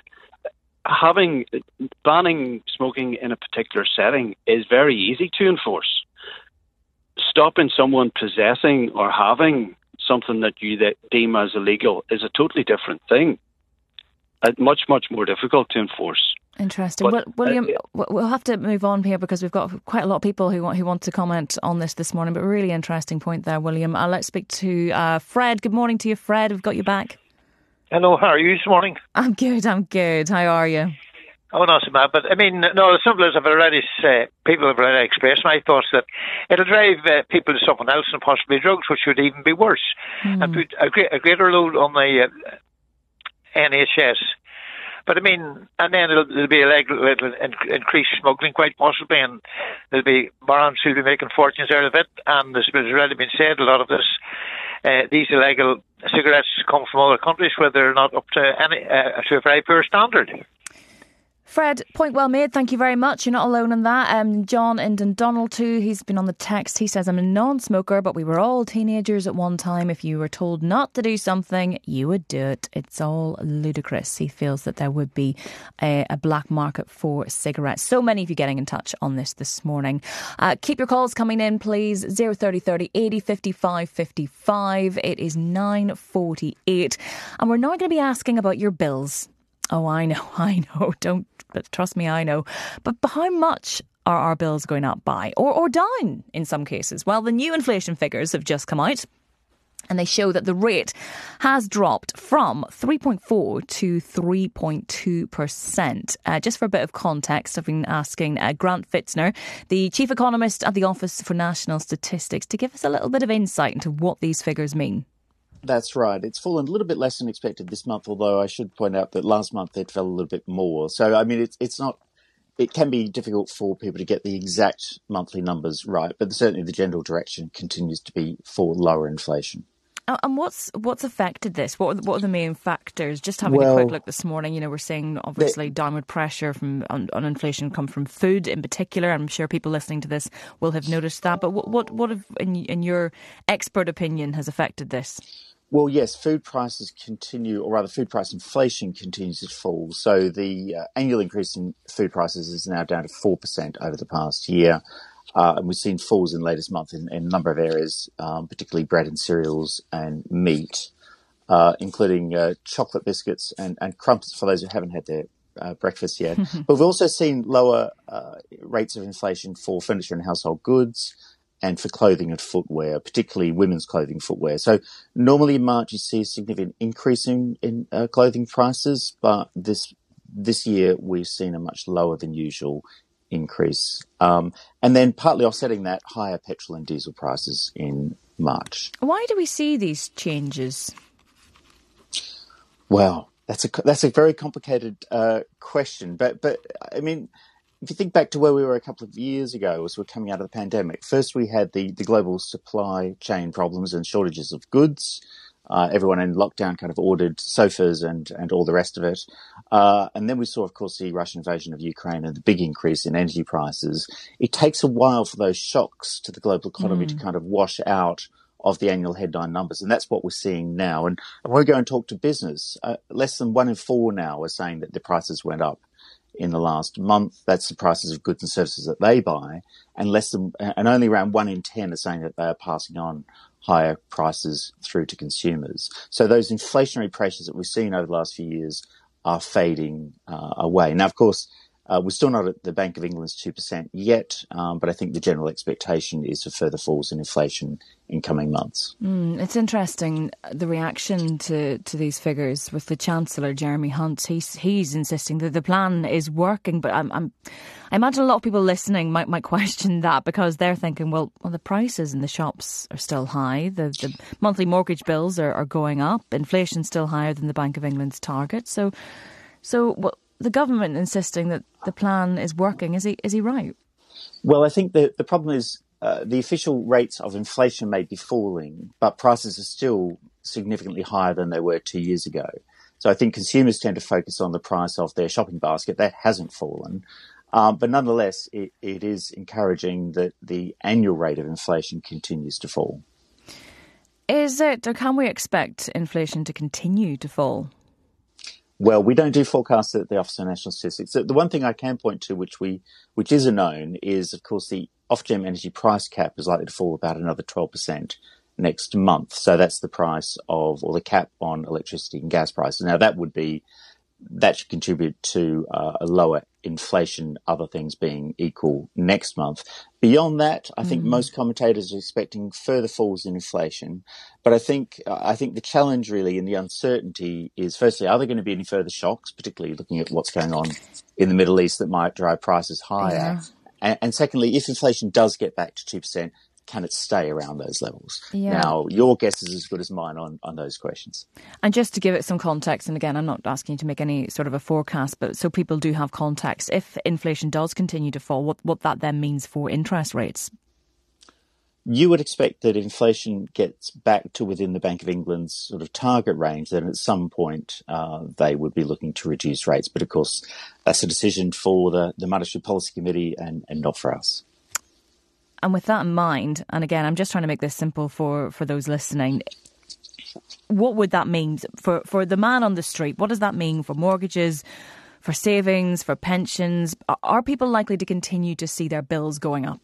Having banning smoking in a particular setting is very easy to enforce. Stopping someone possessing or having something that you that deem as illegal is a totally different thing. Uh, much, much more difficult to enforce. Interesting. But, well, William, uh, w- we'll have to move on here because we've got quite a lot of people who want who want to comment on this this morning. But really interesting point there, William. Uh, let's speak to uh, Fred. Good morning to you, Fred. We've got you back. Hello, how are you this morning? I'm good. I'm good. How are you? Oh, not so bad. But I mean, no, the simple is I've already uh, people have already expressed my thoughts that it'll drive uh, people to something else and possibly drugs, which would even be worse, Mm. and put a, great, a greater load on the uh, N H S. But I mean, and then it'll, it'll be illegal, it'll in- increase smuggling quite possibly, and there'll be barons who'll be making fortunes out of it. And there's, there's already been said a lot of this. Uh, these illegal cigarettes come from other countries where they're not up to any uh, to a very poor standard. Fred, point well made. Thank you very much. You're not alone in that. Um, John in Dundonald too, he's been on the text. He says, I'm a non-smoker, but we were all teenagers at one time. If you were told not to do something, you would do it. It's all ludicrous. He feels that there would be a, a black market for cigarettes. So many of you getting in touch on this this morning. Uh, keep your calls coming in, please. zero thirty thirty eighty fifty-five fifty-five. It is nine forty-eight. And we're now going to be asking about your bills. Oh, I know, I know. Don't, but trust me, I know. But how much are our bills going up by? Or, or down in some cases? Well, the new inflation figures have just come out. And they show that the rate has dropped from three point four to three point two percent. Uh, just for a bit of context, I've been asking uh, Grant Fitzner, the chief economist at the Office for National Statistics, to give us a little bit of insight into what these figures mean. That's right. It's fallen a little bit less than expected this month, although I should point out that last month it fell a little bit more. So, I mean, it's it's not, it can be difficult for people to get the exact monthly numbers right, but certainly the general direction continues to be for lower inflation. Uh, and what's what's affected this? What are the, what are the main factors? Just having Well, a quick look this morning, you know, we're seeing obviously the, downward pressure from on, on inflation come from food in particular. I'm sure people listening to this will have noticed that. But what what, what have, in, in your expert opinion, has affected this? Well, yes, food prices continue, or rather food price inflation continues to fall. So the uh, annual increase in food prices is now down to four percent over the past year. Uh, and we've seen falls in the latest month in, in a number of areas, um, particularly bread and cereals and meat, uh, including uh, chocolate biscuits and, and crumpets for those who haven't had their uh, breakfast yet. But we've also seen lower uh, rates of inflation for furniture and household goods, and for clothing and footwear, particularly women's clothing and footwear. So normally in March you see a significant increase in, in uh, clothing prices, but this this year we've seen a much lower than usual increase. Um, and then partly offsetting that, higher petrol and diesel prices in March. Why do we see these changes? Well, that's a, that's a very complicated uh, question. But, but I mean, if you think back to where we were a couple of years ago as we're coming out of the pandemic, first we had the, the global supply chain problems and shortages of goods. Uh, everyone in lockdown kind of ordered sofas and, and all the rest of it. Uh, and then we saw, of course, the Russian invasion of Ukraine and the big increase in energy prices. It takes a while for those shocks to the global economy mm. to kind of wash out of the annual headline numbers. And that's what we're seeing now. And when we go and talk to business, uh, less than one in four now are saying that the prices went up in the last month. That's the prices of goods and services that they buy, and less than, and only around one in ten are saying that they are passing on higher prices through to consumers. So those inflationary pressures that we've seen over the last few years are fading uh, away. Now, of course, uh, we're still not at the Bank of England's two percent yet, um, but I think the general expectation is for further falls in inflation in coming months. Mm, it's interesting, the reaction to, to these figures with the Chancellor, Jeremy Hunt. He's, he's insisting that the plan is working, but I'm, I'm, I imagine a lot of people listening might, might question that, because they're thinking, well, well, the prices in the shops are still high. The, the monthly mortgage bills are, are going up. Inflation's still higher than the Bank of England's target. So, so well, the government insisting that the plan is working, is he, is he right? Well, I think the, the problem is, Uh, the official rates of inflation may be falling, but prices are still significantly higher than they were two years ago. So I think consumers tend to focus on the price of their shopping basket. That hasn't fallen. Um, but nonetheless, it, it is encouraging that the annual rate of inflation continues to fall. Is it, or can we expect inflation to continue to fall? Well, we don't do forecasts at the Office of National Statistics. The one thing I can point to, which we, which is a known, is, of course, the Ofgem energy price cap is likely to fall about another twelve percent next month. So that's the price of, or the cap on electricity and gas prices. Now, that would be, that should contribute to uh, a lower inflation, other things being equal, next month. Beyond that, I think mm. most commentators are expecting further falls in inflation. But I think I think the challenge really and the uncertainty is, firstly, are there going to be any further shocks, particularly looking at what's going on in the Middle East, that might drive prices higher? Yeah. And, and secondly, if inflation does get back to two percent, can it stay around those levels? Yeah. Now, your guess is as good as mine on, on those questions. And just to give it some context, and again, I'm not asking you to make any sort of a forecast, but so people do have context, if inflation does continue to fall, what, what that then means for interest rates? You would expect that inflation gets back to within the Bank of England's sort of target range, then at some point uh, they would be looking to reduce rates. But of course, that's a decision for the, the Monetary Policy Committee and, and not for us. And with that in mind, and again, I'm just trying to make this simple for, for those listening, what would that mean for, for the man on the street? What does that mean for mortgages, for savings, for pensions? Are people likely to continue to see their bills going up?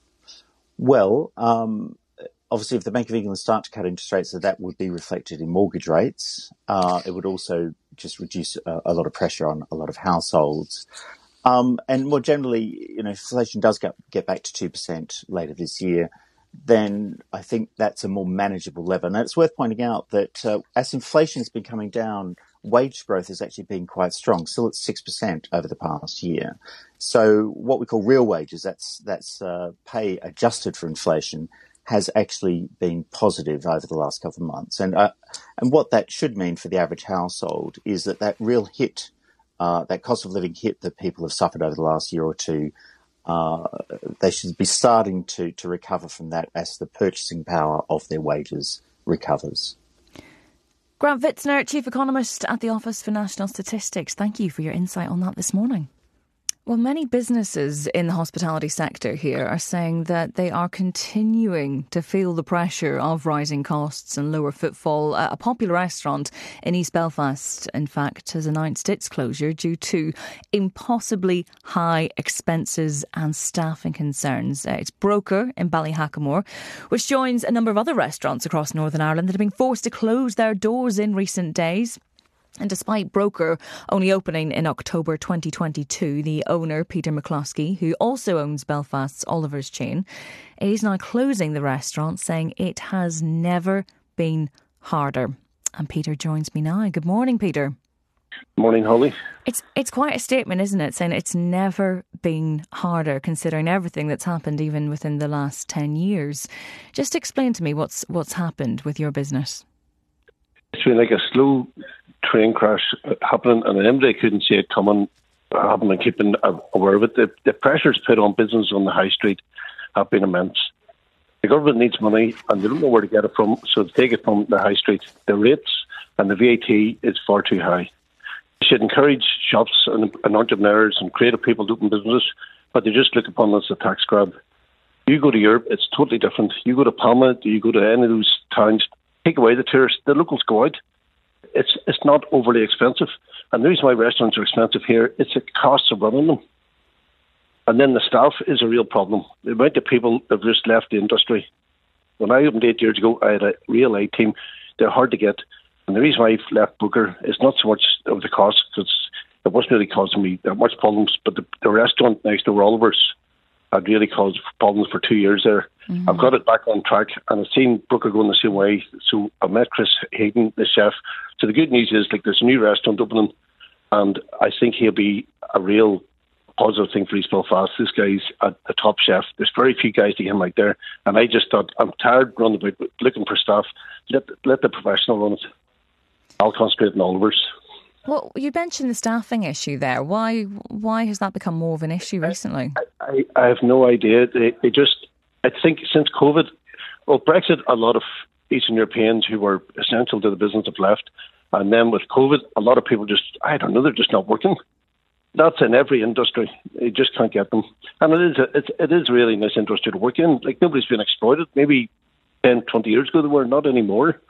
Well, um, obviously, if the Bank of England start to cut interest rates, so that would be reflected in mortgage rates. Uh, it would also just reduce a, a lot of pressure on a lot of households. Um, and more generally, you know, if inflation does get, get back to two percent later this year, then I think that's a more manageable level. And it's worth pointing out that uh, as inflation has been coming down, wage growth has actually been quite strong, still at six percent over the past year. So what we call real wages, that's that's uh, pay adjusted for inflation, has actually been positive over the last couple of months. And uh, and what that should mean for the average household is that that real hit, uh, that cost of living hit that people have suffered over the last year or two, uh, they should be starting to, to recover from that as the purchasing power of their wages recovers. Grant Vitzner, Chief Economist at the Office for National Statistics, thank you for your insight on that this morning. Well, many businesses in the hospitality sector here are saying that they are continuing to feel the pressure of rising costs and lower footfall. A popular restaurant in East Belfast, in fact, has announced its closure due to impossibly high expenses and staffing concerns. Uh, it's Broker in Ballyhackamore, which joins a number of other restaurants across Northern Ireland that have been forced to close their doors in recent days. And despite Broker only opening in October twenty twenty-two, the owner, Peter McCloskey, who also owns Belfast's Oliver's chain, is now closing the restaurant, saying it has never been harder. And Peter joins me now. Good morning, Peter. Morning, Holly. It's it's quite a statement, isn't it, saying it's never been harder, considering everything that's happened even within the last ten years. Just explain to me what's what's happened with your business. It's been like a slow train crash happening, and anybody couldn't see it coming. I haven't been keeping aware of it. The, the pressures put on business on the high street have been immense. The government needs money, and they don't know where to get it from, so they take it from the high street. The rates and the V A T is far too high. They should encourage shops and, and entrepreneurs and creative people to open businesses, but they just look upon us as a tax grab. You go to Europe, it's totally different. You go to Palma, you go to any of those towns, take away the tourists, the locals go out. It's it's not overly expensive. And the reason why restaurants are expensive here, it's the cost of running them. And then the staff is a real problem. The amount of people have just left the industry. When I opened eight years ago, I had a real A team. They're hard to get. And the reason why I've left Booker is not so much of the cost, because it wasn't really causing me that much problems, but the, the restaurant next door, Oliver's, had really caused problems for two years there. Mm-hmm. I've got it back on track, and I've seen Brooker going the same way. So I met Chris Hayden, the chef. So the good news is, like, there's a new restaurant opening, and I think he'll be a real positive thing for East Belfast. This guy's a, a top chef. There's very few guys like him out there, and I just thought, I'm tired running about looking for staff. Let let the professional run it. I'll concentrate on Oliver's. Well, you mentioned the staffing issue there. Why why has that become more of an issue recently? I, I, I have no idea. They, they just, I think since COVID, well, Brexit, a lot of Eastern Europeans who were essential to the business have left. And then with COVID, a lot of people just, I don't know, they're just not working. That's in every industry. You just can't get them. And it is a, it's, it is really a nice industry to work in. Like, nobody's been exploited. Maybe ten, twenty years ago they were, not anymore.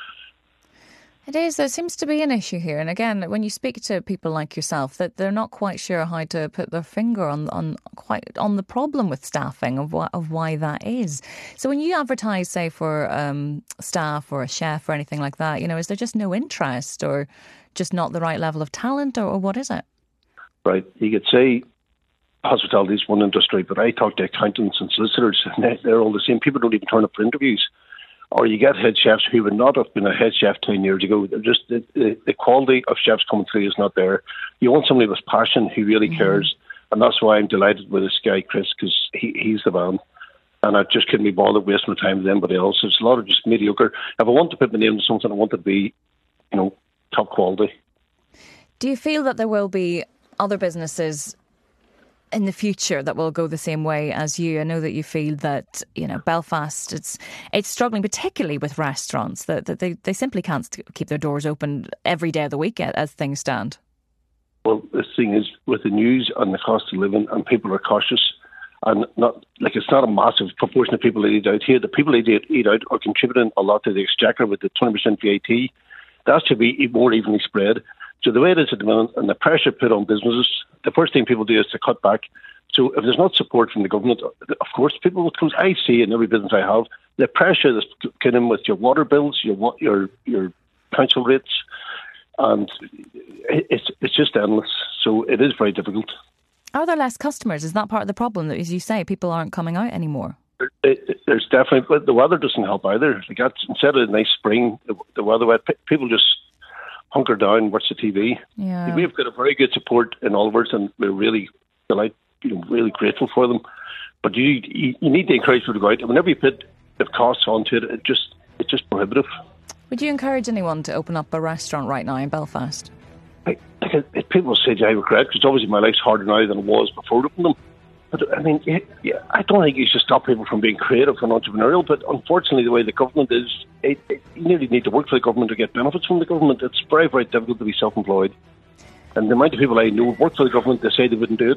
It is. There seems to be an issue here. And again, when you speak to people like yourself, that they're not quite sure how to put their finger on on quite on the problem with staffing, of what, of why that is. So when you advertise, say, for um, staff or a chef or anything like that, you know, is there just no interest or just not the right level of talent, or, or what is it? Right. You could say hospitality is one industry, but I talk to accountants and solicitors, and they're all the same. People don't even turn up for interviews. Or you get head chefs who would not have been a head chef ten years ago. They're just the, the, the quality of chefs coming through is not there. You want somebody with passion who really mm-hmm. cares, and that's why I'm delighted with this guy, Chris, because he, he's the man. And I just couldn't be bothered wasting my time with anybody else. It's a lot of just mediocre. If I want to put my name to something, I want it to be, you know, top quality. Do you feel that there will be other businesses in the future that will go the same way as you? I know that you feel that, you know, Belfast, it's it's struggling, particularly with restaurants, that, that they, they simply can't keep their doors open every day of the week as things stand. Well, the thing is, with the news and the cost of living, and people are cautious, and not like it's not a massive proportion of people that eat out here. The people that eat out are contributing a lot to the exchequer with the twenty percent V A T. That should be more evenly spread. So the way it is at the moment, and the pressure put on businesses, the first thing people do is to cut back. So if there's not support from the government, of course, people will come. I see in every business I have, the pressure that's coming in with your water bills, your your your council rates, and it's it's just endless. So it is very difficult. Are there less customers? Is that part of the problem, that, as you say, people aren't coming out anymore? There's definitely, but the weather doesn't help either. Like that's, instead of a nice spring, the, the weather, people just hunker down, watch the T V. Yeah. We've got a very good support in Oliver's, and we're really delighted, you know, really grateful for them. But you, you you need to encourage people to go out. And whenever you put the costs onto it, it just it's just prohibitive. Would you encourage anyone to open up a restaurant right now in Belfast? I, like, people say, I regret, because obviously my life's harder now than it was before opening them. But I mean, yeah, yeah, I don't think you should stop people from being creative and entrepreneurial. But unfortunately, the way the government is, it, it, you nearly need to work for the government to get benefits from the government. It's very, very difficult to be self-employed. And the amount of people I know work for the government, they say they wouldn't do it.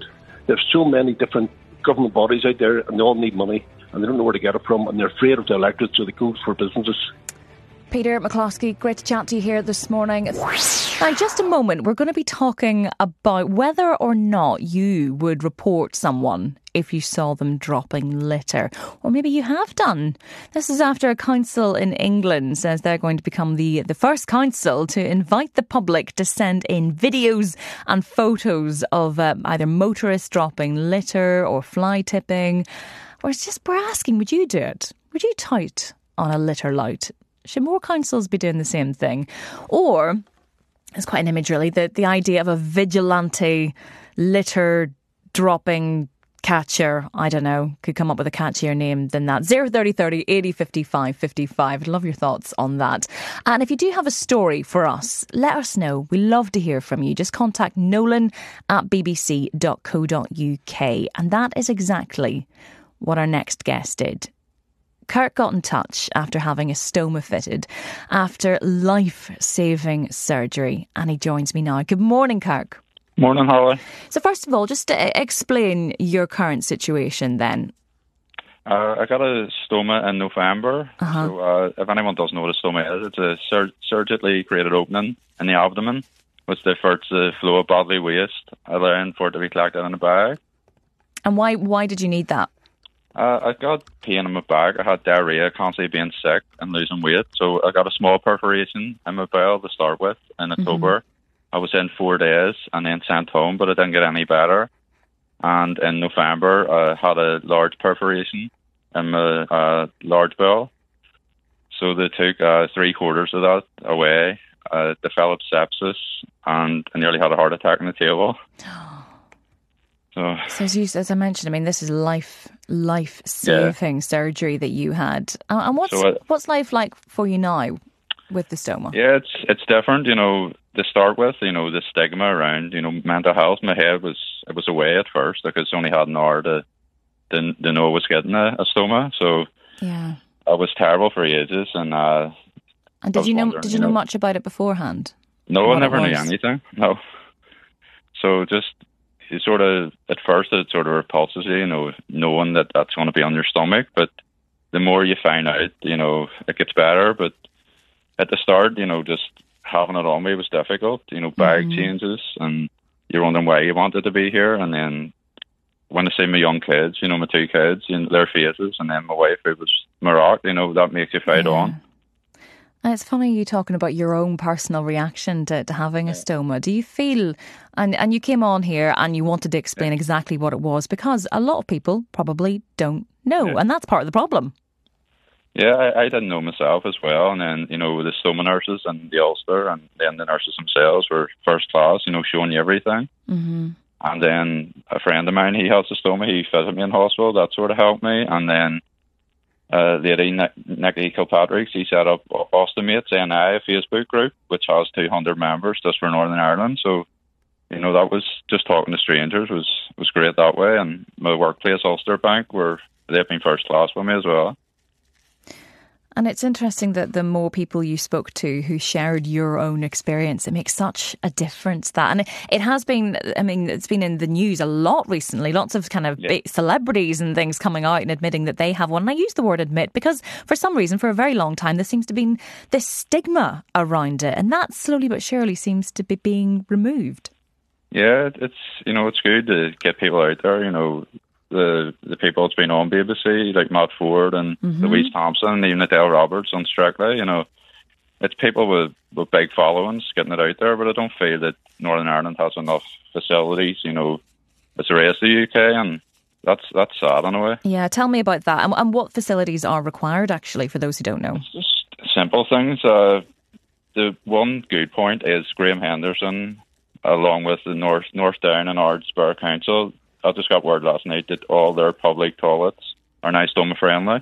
There's so many different government bodies out there, and they all need money, and they don't know where to get it from, and they're afraid of the electorate, so they go for businesses. Peter McCloskey, great to chat to you here this morning. Now, just a moment, we're going to be talking about whether or not you would report someone if you saw them dropping litter. Or maybe you have done. This is after a council in England says they're going to become the, the first council to invite the public to send in videos and photos of uh, either motorists dropping litter or fly tipping. Or it's just, we're asking, would you do it? Would you tout on a litter lout? Should more councils be doing the same thing? Or, it's quite an image really, the, the idea of a vigilante litter dropping catcher, I don't know, could come up with a catchier name than that. zero thirty thirty eighty fifty-five fifty-five. I'd love your thoughts on that. And if you do have a story for us, let us know. We love to hear from you. Just contact nolan at b b c dot co dot u k. And that is exactly what our next guest did. Kirk got in touch after having a stoma fitted, after life-saving surgery, and he joins me now. Good morning, Kirk. Morning, Holly. So first of all, just to explain your current situation then. Uh, I got a stoma in November. Uh-huh. So uh, if anyone doesn't know what a stoma is, it's a sur- surgically created opening in the abdomen, which diverts the flow of bodily waste, allowing for it to be collected in a bag. And why why did you need that? Uh, I got pain in my back. I had diarrhea, constantly being sick and losing weight. So I got a small perforation in my bowel to start with in October. Mm-hmm. I was in four days and then sent home, but it didn't get any better. And in November, I had a large perforation in my uh, large bowel. So they took uh, three quarters of that away. I developed sepsis and I nearly had a heart attack on the table. So, so as, you, as I mentioned, I mean, this is life life saving yeah. surgery that you had. Uh, and what's so, uh, what's life like for you now with the stoma? Yeah, it's it's different. You know, to start with, you know, the stigma around, you know, mental health. My head was it was away at first because I only had an hour to to, to know I was getting a, a stoma. So yeah, I was terrible for ages. And uh, and did you know did you know, you know much about it beforehand? No, I never knew anything. No. So just. You sort of, at first it sort of repulses you, you know, knowing that that's going to be on your stomach, but the more you find out, you know, it gets better. But at the start, you know, just having it on me was difficult, you know, bag mm-hmm. changes, and you're wondering why you wanted to be here. And then when I see my young kids, you know, my two kids, you know, their faces, and then my wife, who was my rock, you know, that makes you fight yeah. on. And it's funny you talking about your own personal reaction to, to having a stoma. Do you feel, and, and you came on here and you wanted to explain yeah. exactly what it was, because a lot of people probably don't know, yeah. and that's part of the problem. Yeah, I, I didn't know myself as well. And then, you know, the stoma nurses and the Ulster and then the nurses themselves were first class, you know, showing you everything. Mm-hmm. And then a friend of mine, he has a stoma, he visited me in hospital, that sort of helped me. And then Uh, lady Nikki Kilpatrick, she set up Ostomates N I, a Facebook group, which has two hundred members just for Northern Ireland. So, you know, that was just talking to strangers was, was great that way. And my workplace, Ulster Bank, were they've been first class with me as well. And it's interesting that the more people you spoke to who shared your own experience, it makes such a difference. That, and it has been, I mean, it's been in the news a lot recently. Lots of kind of yeah. big celebrities and things coming out and admitting that they have one. And I use the word admit because for some reason, for a very long time, there seems to be this stigma around it. And that slowly but surely seems to be being removed. Yeah, it's, you know, it's good to get people out there, you know. The the people that's been on B B C, like Matt Ford and mm-hmm. Louise Thompson, and even Adele Roberts on Strictly, you know, it's people with, with big followings getting it out there, but I don't feel that Northern Ireland has enough facilities, you know, as the rest of the U K, and that's that's sad in a way. Yeah, tell me about that. And, and what facilities are required, actually, for those who don't know? It's just simple things. Uh, the one good point is Graham Henderson, along with the North, North Down and Ards Borough Council, I just got word last night that all their public toilets are now stoma friendly.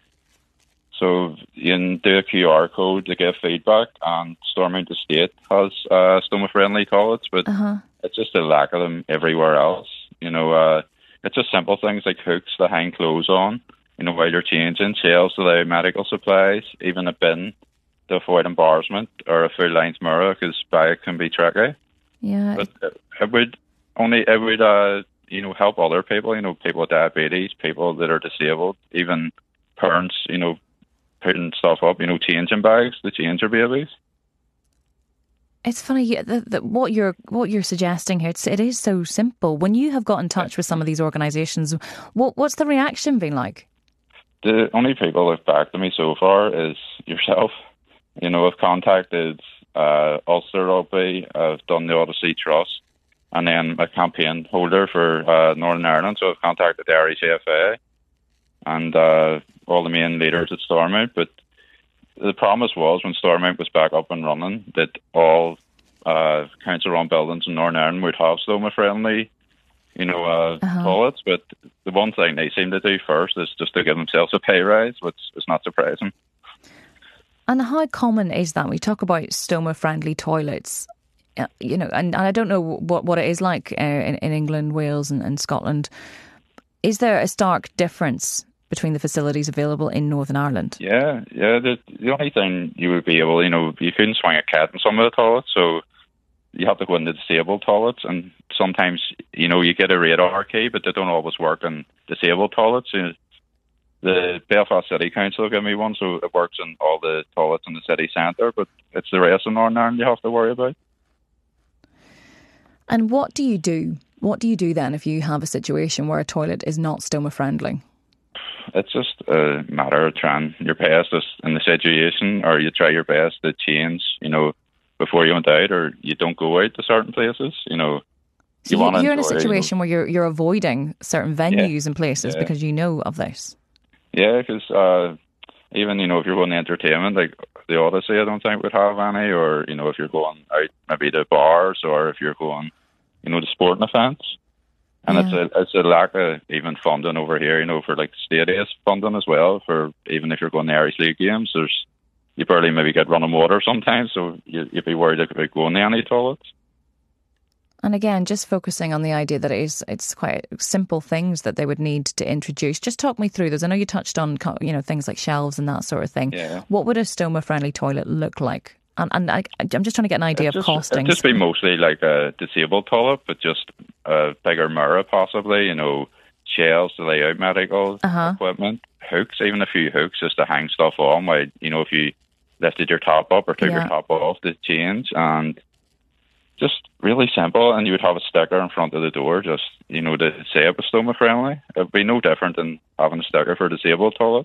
So you can do a Q R code to give feedback, and Stormont Estate has uh, stoma friendly toilets, but uh-huh. it's just a lack of them everywhere else. You know, uh, it's just simple things like hooks to hang clothes on, you know, while you're changing, shelves to allow medical supplies, even a bin to avoid embarrassment, or a full length mirror because bag can be tricky. Yeah. But it would only, it would, uh, you know, help other people, you know, people with diabetes, people that are disabled, even parents, you know, putting stuff up, you know, changing bags to change their babies. It's funny that, that what you're what you're suggesting here. It's, it is so simple. When you have got in touch with some of these organisations, what what's the reaction been like? The only people who've backed me so far is yourself. You know, I've contacted uh, Ulster Rugby, I've done the Odyssey Trust, and then a campaign holder for uh, Northern Ireland. So I've contacted the Irish A F A and uh, all the main leaders at Stormont, but the promise was, when Stormont was back up and running, that all uh, council-run buildings in Northern Ireland would have stoma-friendly, you know, uh, uh-huh. toilets. But the one thing they seem to do first is just to give themselves a pay rise, which is not surprising. And how common is that? We talk about stoma-friendly toilets, uh, you know, and, and I don't know what, what it is like uh, in, in England, Wales and, and Scotland. Is there a stark difference between the facilities available in Northern Ireland? Yeah, yeah. The, the only thing you would be able, you know, you couldn't swing a cat in some of the toilets, so you have to go into disabled toilets, and sometimes, you know, you get a radar key, but they don't always work in disabled toilets. You know, the Belfast City Council gave me one, so it works in all the toilets in the city centre, but it's the rest of Northern Ireland you have to worry about. And what do you do? What do you do then if you have a situation where a toilet is not stoma-friendly? It's just a matter of trying your best in the situation, or you try your best to change, you know, before you went out, or you don't go out to certain places, you know. So you you, you're in a enjoy, situation you know, where you're you're avoiding certain venues yeah, and places yeah. because you know of this. Yeah, because uh, even, you know, if you're going to entertainment, like the Odyssey, I don't think would have any, or, you know, if you're going out maybe to bars, or if you're going, you know, to sporting events. And yeah. it's a it's a lack of even funding over here, you know, for like stadium funding as well. For even if you're going to Irish League games, there's you barely maybe get running water sometimes, so you, you'd be worried about going to any toilets. And again, just focusing on the idea that it is, it's quite simple things that they would need to introduce. Just talk me through those. I know you touched on, you know, things like shelves and that sort of thing. Yeah. What would a stoma-friendly toilet look like? And, and I, I'm just trying to get an idea it'd of just, costings. It'd just be mostly like a disabled toilet, but just a bigger mirror possibly, you know, shelves to lay out medical uh-huh. equipment, hooks, even a few hooks just to hang stuff on, while, you know, if you lifted your top up or took yeah. your top off to change, and just really simple. And you would have a sticker in front of the door just, you know, to say it was stoma friendly. It would be no different than having a sticker for a disabled toilet.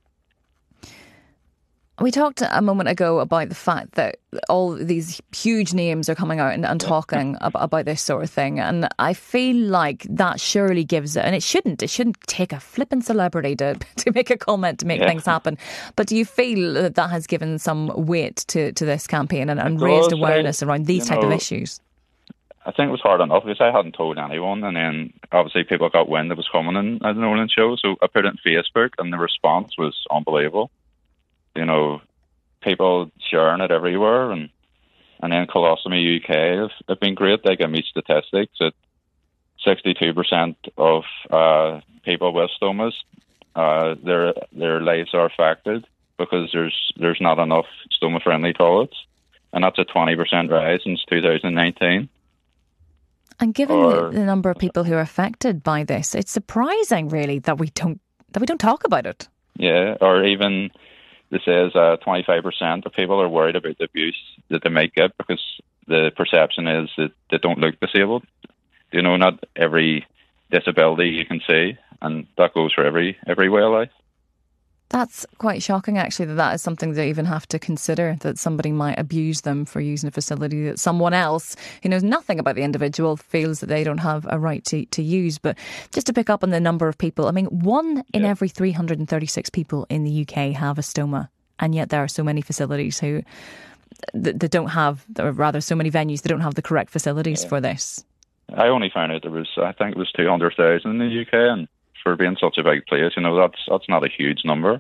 We talked a moment ago about the fact that all these huge names are coming out and, and talking about, about this sort of thing. And I feel like that surely gives it, and it shouldn't, it shouldn't take a flippin' celebrity to, to make a comment to make yeah. things happen. But do you feel that that has given some weight to, to this campaign and, and raised awareness I, around these type know, of issues? I think it was hard enough because I hadn't told anyone, and then obviously people got wind it was coming in at the Nolan show, so I put it on Facebook, and the response was unbelievable. You know, people sharing it everywhere, and and then Colostomy U K have, have been great. They give me statistics that sixty-two percent of uh, people with stomas, uh, their their lives are affected because there's there's not enough stoma-friendly toilets, and that's a twenty percent rise since two thousand nineteen. And given or, the, the number of people who are affected by this, it's surprising, really, that we don't that we don't talk about it. Yeah, or even it says uh, twenty-five percent of people are worried about the abuse that they might get because the perception is that they don't look disabled. You know, not every disability you can see, and that goes for every every way of life. That's quite shocking, actually, that that is something they even have to consider, that somebody might abuse them for using a facility that someone else who knows nothing about the individual feels that they don't have a right to, to use. But just to pick up on the number of people, I mean, one in yeah. every three hundred thirty-six people in the U K have a stoma, and yet there are so many facilities who that, that don't have, or rather so many venues that don't have the correct facilities yeah. for this. I only found out there was, I think it was two hundred thousand in the U K, and for being such a big place, you know, that's that's not a huge number.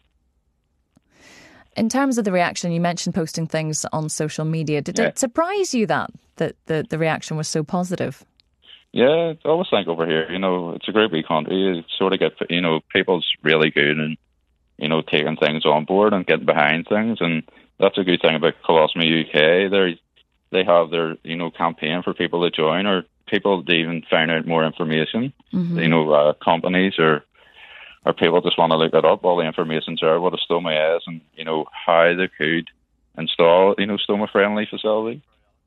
In terms of the reaction, you mentioned posting things on social media. Did yeah. it surprise you that, that the, the reaction was so positive? Yeah, I always think over here, you know, it's a great big country. You sort of get, you know, people's really good and, you know, taking things on board and getting behind things. And that's a good thing about Colostomy U K. They they have their, you know, campaign for people to join, or people to even find out more information. Mhm. You know, uh, companies or or people just want to look it up. All the information's there, what a stoma is, and you know how they could install, you know, stoma-friendly facility.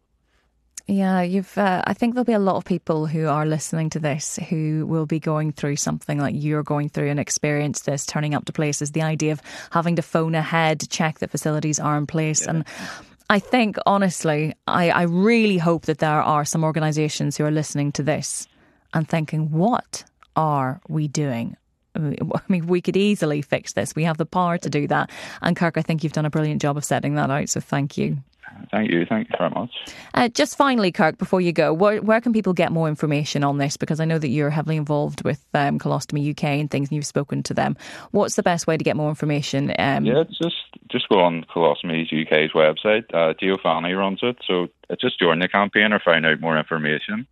Yeah, you've. Uh, I think there'll be a lot of people who are listening to this who will be going through something like you're going through and experience this, turning up to places. The idea of having to phone ahead to check that facilities are in place. Yeah. And I think, honestly, I, I really hope that there are some organisations who are listening to this and thinking, what are we doing? I mean, we could easily fix this. We have the power to do that. And Kirk, I think you've done a brilliant job of setting that out. So thank you. Thank you. Thank you very much. Uh, just finally, Kirk, before you go, where, where can people get more information on this? Because I know that you're heavily involved with um, Colostomy U K and things, and you've spoken to them. What's the best way to get more information? Um, yeah, just just go on Colostomy U K's website. Uh, Gio Fanny runs it, so just join the campaign or find out more information,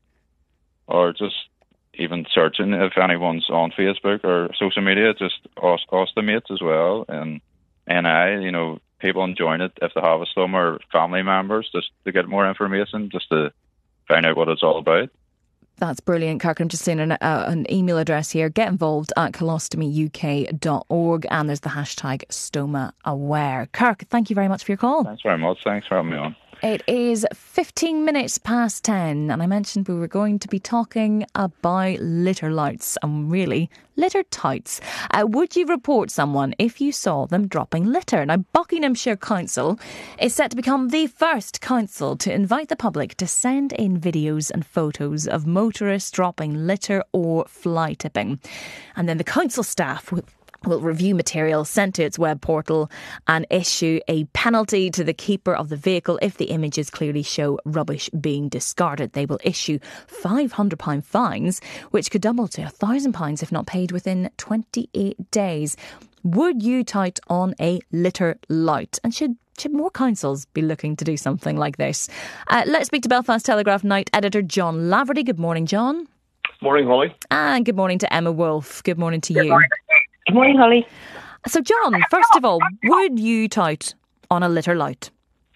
or just even searching if anyone's on Facebook or social media. Just Ost- Ostomates as well, and N I, you know. People enjoying it if they have a stoma or family members, just to get more information, just to find out what it's all about. That's brilliant, Kirk. I'm just seeing an, uh, an email address here. Get involved at colostomy U K dot org, and there's the hashtag StomaAware. Kirk, thank you very much for your call. Thanks very much. Thanks for having me on. It is fifteen minutes past ten, and I mentioned we were going to be talking about litter louts and really litter touts. Uh, would you report someone if you saw them dropping litter? Now, Buckinghamshire Council is set to become the first council to invite the public to send in videos and photos of motorists dropping litter or fly tipping. And then the council staff will will review material sent to its web portal and issue a penalty to the keeper of the vehicle if the images clearly show rubbish being discarded. They will issue five hundred pounds fines, which could double to one thousand pounds if not paid within twenty-eight days. Would you tout on a litter lout? And should Should more councils be looking to do something like this? Uh, let's speak to Belfast Telegraph night editor John Laverty. Good morning, John. Morning, Holly. And good morning to Emma Wolfe. Good morning to you. Good morning. Good morning, Holly. So, John, first of all, would you tout on a litter lout?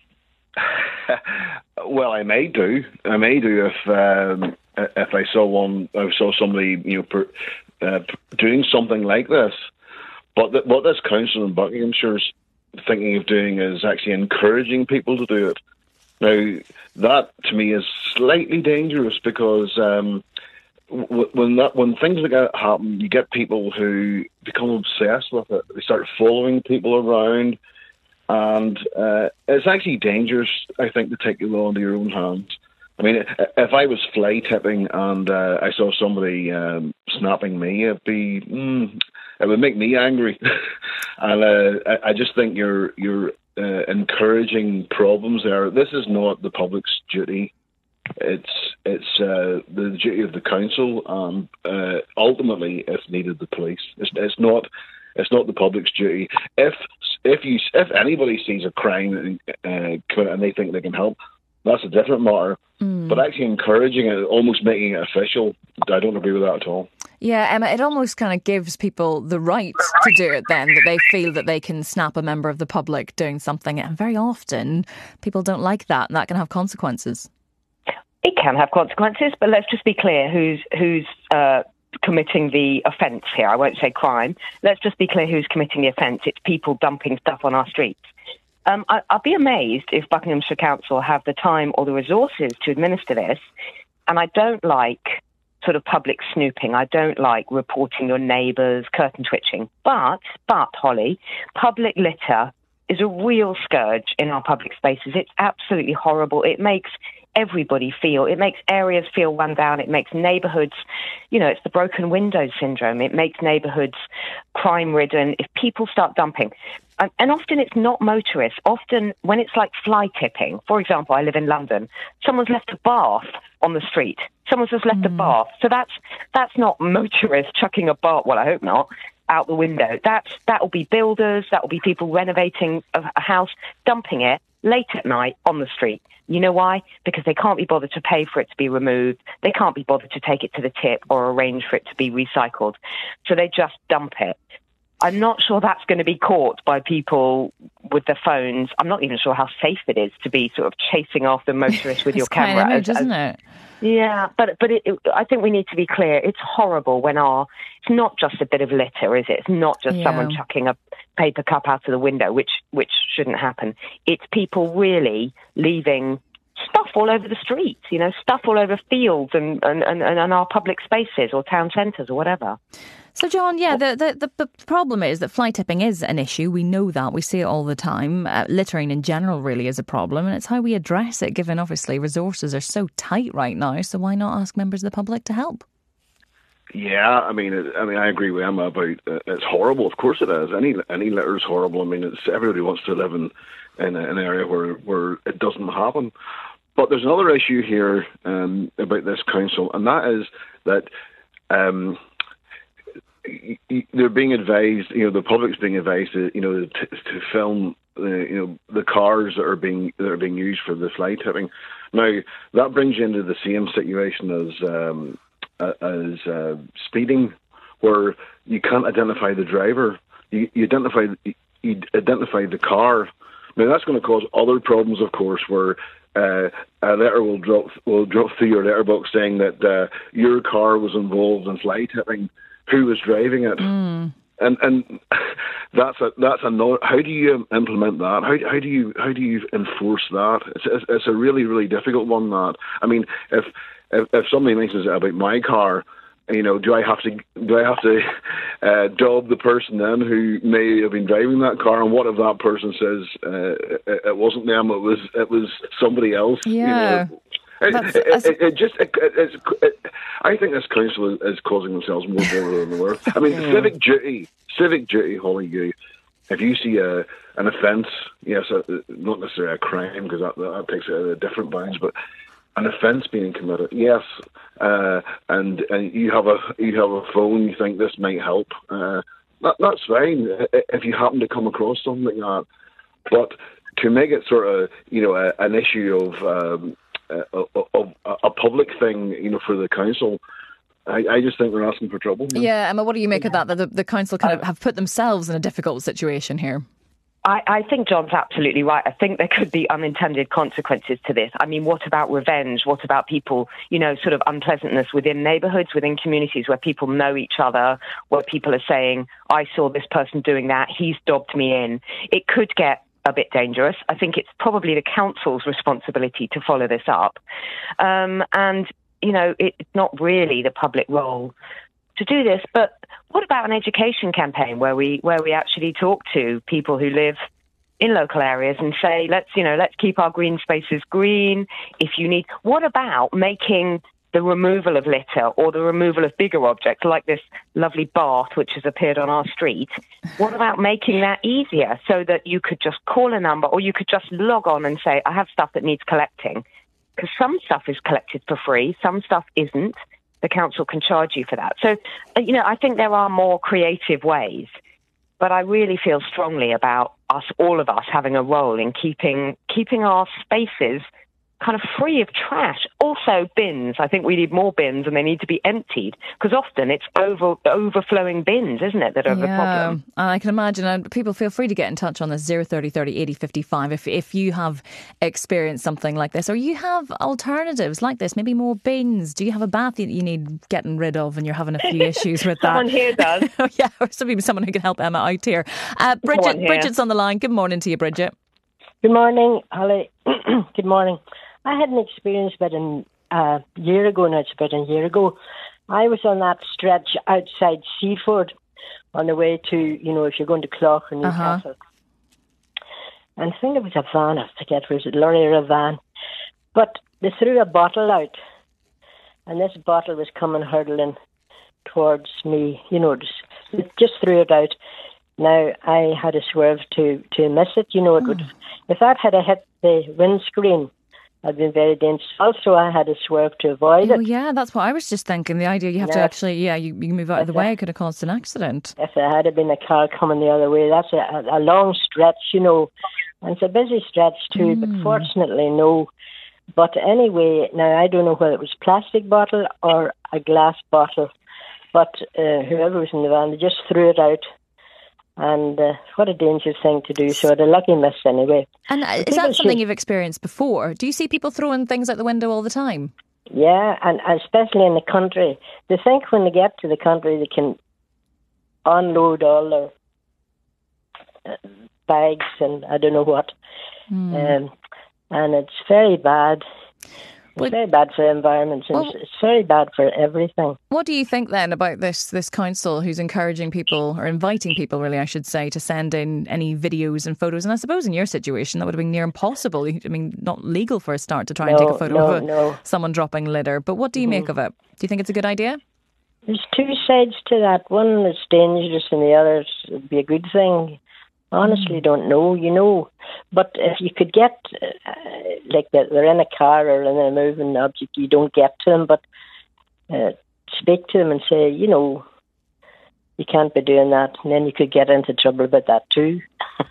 Well, I may do. I may do if um, if I saw one. I saw somebody, you know, per, uh, doing something like this. But th- what this council in Buckinghamshire's thinking of doing is actually encouraging people to do it. Now, that to me is slightly dangerous because. Um, When that when things like that happen, you get people who become obsessed with it. They start following people around, and uh, it's actually dangerous, I think, to take the law into your own hands. I mean, if I was fly tipping and uh, I saw somebody um, snapping me, it'd be mm, it would make me angry, and uh, I just think you're you're uh, encouraging problems there. This is not the public's duty. It's it's uh, the duty of the council, and uh, ultimately, if needed, the police. It's, it's not it's not the public's duty. If if you if anybody sees a crime uh, and they think they can help, that's a different matter. Mm. But actually encouraging it, almost making it official, I don't agree with that at all. Yeah, Emma, it almost kind of gives people the right to do it then, that they feel that they can snap a member of the public doing something. And very often, people don't like that, and that can have consequences. It can have consequences, but let's just be clear who's who's uh, committing the offence here. I won't say crime. Let's just be clear who's committing the offence. It's people dumping stuff on our streets. Um, I, I'll be amazed if Buckinghamshire Council have the time or the resources to administer this. And I don't like sort of public snooping. I don't like reporting your neighbours, curtain twitching. But, but, Holly, public litter is a real scourge in our public spaces. It's absolutely horrible. It makes everybody feel, it makes areas feel run down, it makes neighbourhoods, you know, it's the broken windows syndrome, it makes neighbourhoods crime-ridden if people start dumping. And, and often it's not motorists, often when it's like fly tipping, for example, I live in London, someone's left a bath on the street, someone's just left mm. a bath, so that's that's not motorists chucking a bath, well I hope not, out the window. That's, that'll be builders, that'll be people renovating a, a house, dumping it late at night on the street. You know why? Because they can't be bothered to pay for it to be removed. They can't be bothered to take it to the tip or arrange for it to be recycled. So they just dump it. I'm not sure that's going to be caught by people with the phones. I'm not even sure how safe it is to be sort of chasing after motorists with your It's quite camera. an image, as- isn't as- it? Yeah, but but it, it, I think we need to be clear. It's horrible when our it's not just a bit of litter, is it? It's not just Yeah. someone chucking a paper cup out of the window, which which shouldn't happen. It's people really leaving stuff all over the streets, you know, stuff all over fields and and, and, and our public spaces or town centres or whatever. So, John, yeah, the, the, the, the problem is that fly tipping is an issue. We know that. We see it all the time. Uh, littering in general really is a problem, and it's how we address it, given, obviously, resources are so tight right now. So why not ask members of the public to help? Yeah, I mean, it, I mean, I agree with Emma about uh, it's horrible. Of course it is. Any any litter is horrible. I mean, it's everybody wants to live in, in a, an area where, where it doesn't happen. But there's another issue here um, about this council, and that is that um, they're being advised, you know, the public's being advised to, you know, to, to film, the, you know, the cars that are being that are being used for the fly tipping. Now that brings you into the same situation as um, as uh, speeding, where you can't identify the driver. You, you identify you identify the car. Now that's going to cause other problems, of course, where uh, a letter will drop will drop through your letterbox saying that uh, your car was involved in fly tipping. Who was driving it? Mm. And and that's a that's a no, how do you implement that? How how do you how do you enforce that? It's it's, it's a really really difficult one. That I mean, if if, if somebody mentions it about my car, you know, do I have to do I have to uh, dob the person then who may have been driving that car? And what if that person says uh, it, it wasn't them? It was it was somebody else. Yeah. You know? It, it, it, it just, it, it's, it, I think this council is, is causing themselves more bother than worth. I mean, Yeah. civic duty, civic duty, Holly, you, if you see a, an offence, yes, a, not necessarily a crime, because that, that takes it at a different bounds, but an offence being committed, yes, uh, and and you have a you have a phone, you think this might help, uh, that, that's fine if you happen to come across something like that. But to make it sort of, you know, a, an issue of um, A, a, a public thing, you know, for the council, I, I just think they're asking for trouble. You know? Yeah, Emma, what do you make of that? That the, the council kind of have put themselves in a difficult situation here. I, I think John's absolutely right. I think there could be unintended consequences to this. I mean, what about revenge? What about people, you know, sort of unpleasantness within neighbourhoods, within communities where people know each other, where people are saying, I saw this person doing that, he's dobbed me in. It could get a bit dangerous. I think it's probably the council's responsibility to follow this up. Um, and, you know, it, it's not really the public role to do this. But what about an education campaign where we where we actually talk to people who live in local areas and say, let's, you know, let's keep our green spaces green. If you need, what about making the removal of litter or the removal of bigger objects like this lovely bath which has appeared on our street? What about making that easier so that you could just call a number or you could just log on and say, I have stuff that needs collecting? Because some stuff is collected for free, some stuff isn't. The council can charge you for that. So, you know, I think there are more creative ways, but I really feel strongly about us, all of us, having a role in keeping keeping our spaces kind of free of trash. Also bins. I think we need more bins and they need to be emptied because often it's over overflowing bins, isn't it, that are yeah, the problem. And I can imagine, and people feel free to get in touch on this zero thirty thirty eighty fifty-five if, if you have experienced something like this or you have alternatives like this, maybe more bins. Do you have a bath that you need getting rid of and you're having a few issues with that? Someone here does. Yeah, or maybe someone who can help Emma out here. Uh, Bridget, here. Bridget's on the line. Good morning to you, Bridget. Good morning, Holly. Good morning. I had an experience about a uh, year ago, now it's about a year ago. I was on that stretch outside Seaford on the way to, you know, if you're going to Clough or Newcastle. Uh-huh. And I think it was a van, I forget, was it a lorry or a van? But they threw a bottle out, and this bottle was coming hurtling towards me, you know, just, it just threw it out. Now, I had a swerve to, to miss it, you know, it oh. would, if that had hit the windscreen, I'd been very dense. Also, I had a swerve to avoid it. Oh, yeah, that's what I was just thinking. The idea you have no. to actually, yeah, you, you move out of the way, it could have caused an accident. If there had been a car coming the other way, that's a, a long stretch, you know. And it's a busy stretch too, mm. but fortunately, no. But anyway, now I don't know whether it was a plastic bottle or a glass bottle, but uh, whoever was in the van, they just threw it out. And uh, what a dangerous thing to do. So, the lucky miss anyway. And uh, is that something should... you've experienced before? Do you see people throwing things out the window all the time? Yeah, and especially in the country. They think when they get to the country they can unload all their uh, bags and I don't know what. Mm. Um, and it's very bad. It's well, very bad for the environment. And well, it's very bad for everything. What do you think then about this this council who's encouraging people, or inviting people really I should say, to send in any videos and photos? And I suppose in your situation that would have been near impossible. I mean, not legal for a start to try no, and take a photo no, of a, no. someone dropping litter. But what do you mm-hmm. make of it? Do you think it's a good idea? There's two sides to that. One is dangerous and the other would be a good thing. Honestly, don't know, you know. But if you could get, uh, like they're in a car or in a moving object, you don't get to them, but uh, speak to them and say, you know, you can't be doing that. And then you could get into trouble about that too.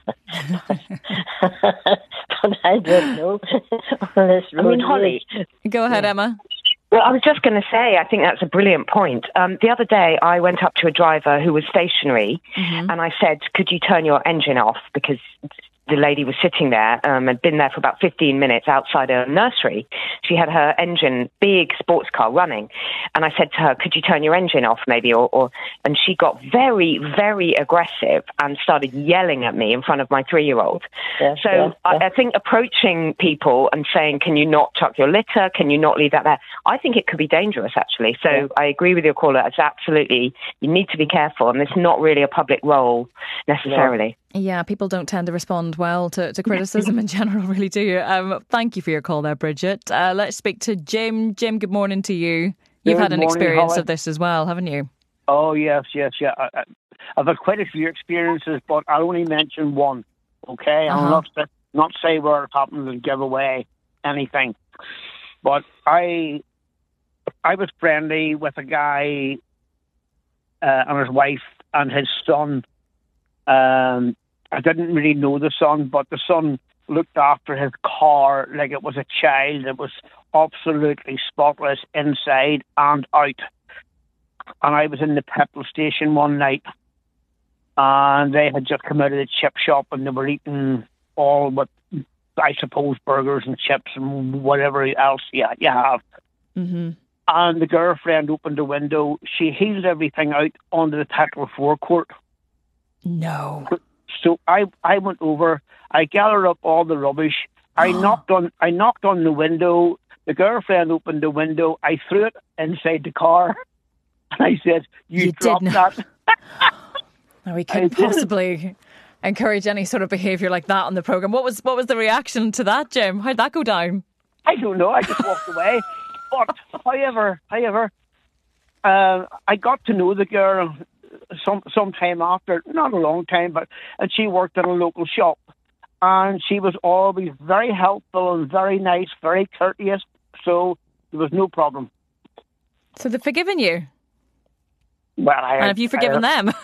But I don't know. I mean, Holly. Go ahead, yeah. Emma. Well, I was just going to say, I think that's a brilliant point. Um, the other day, I went up to a driver who was stationary, mm-hmm. and I said, could you turn your engine off? Because the lady was sitting there, um, had been there for about fifteen minutes outside her nursery. She had her engine, big sports car, running. And I said to her, could you turn your engine off maybe? Or, or and she got very, very aggressive and started yelling at me in front of my three-year-old. Yeah, so yeah, yeah. I, I think approaching people and saying, can you not chuck your litter? Can you not leave that there? I think it could be dangerous, actually. So yeah. I agree with your caller. It's absolutely, you need to be careful. And it's not really a public role necessarily. Yeah. Yeah, people don't tend to respond well to, to criticism in general, really, do you? Um, thank you for your call there, Bridget. Uh, let's speak to Jim. Jim, good morning to you. You've good had an morning, experience Holly. of this as well, haven't you? Oh, yes, yes, yeah. I, I, I've had quite a few experiences, but I'll only mention one, okay? Uh-huh. I'll not, not say where it happened and give away anything. But I I was friendly with a guy uh, and his wife and his son. Um, I didn't really know the son, but the son looked after his car like it was a child. It was absolutely spotless inside and out. And I was in the petrol station one night, and they had just come out of the chip shop, and they were eating all but, I suppose, burgers and chips and whatever else you, you have. Mm-hmm. And the girlfriend opened the window. She heeled everything out onto the petrol forecourt. No. So I I went over. I gathered up all the rubbish. I knocked on I knocked on the window. The girlfriend opened the window. I threw it inside the car. And I said, "You, you dropped that." No, we couldn't possibly encourage any sort of behaviour like that on the programme. What was what was the reaction to that, Jim? How'd that go down? I don't know. I just walked away. But however, however, uh, I got to know the girl. Some some time after, not a long time, but and she worked in a local shop, and she was always very helpful and very nice, very courteous. So there was no problem. So they've forgiven you. Well, I, and have you forgiven I, them?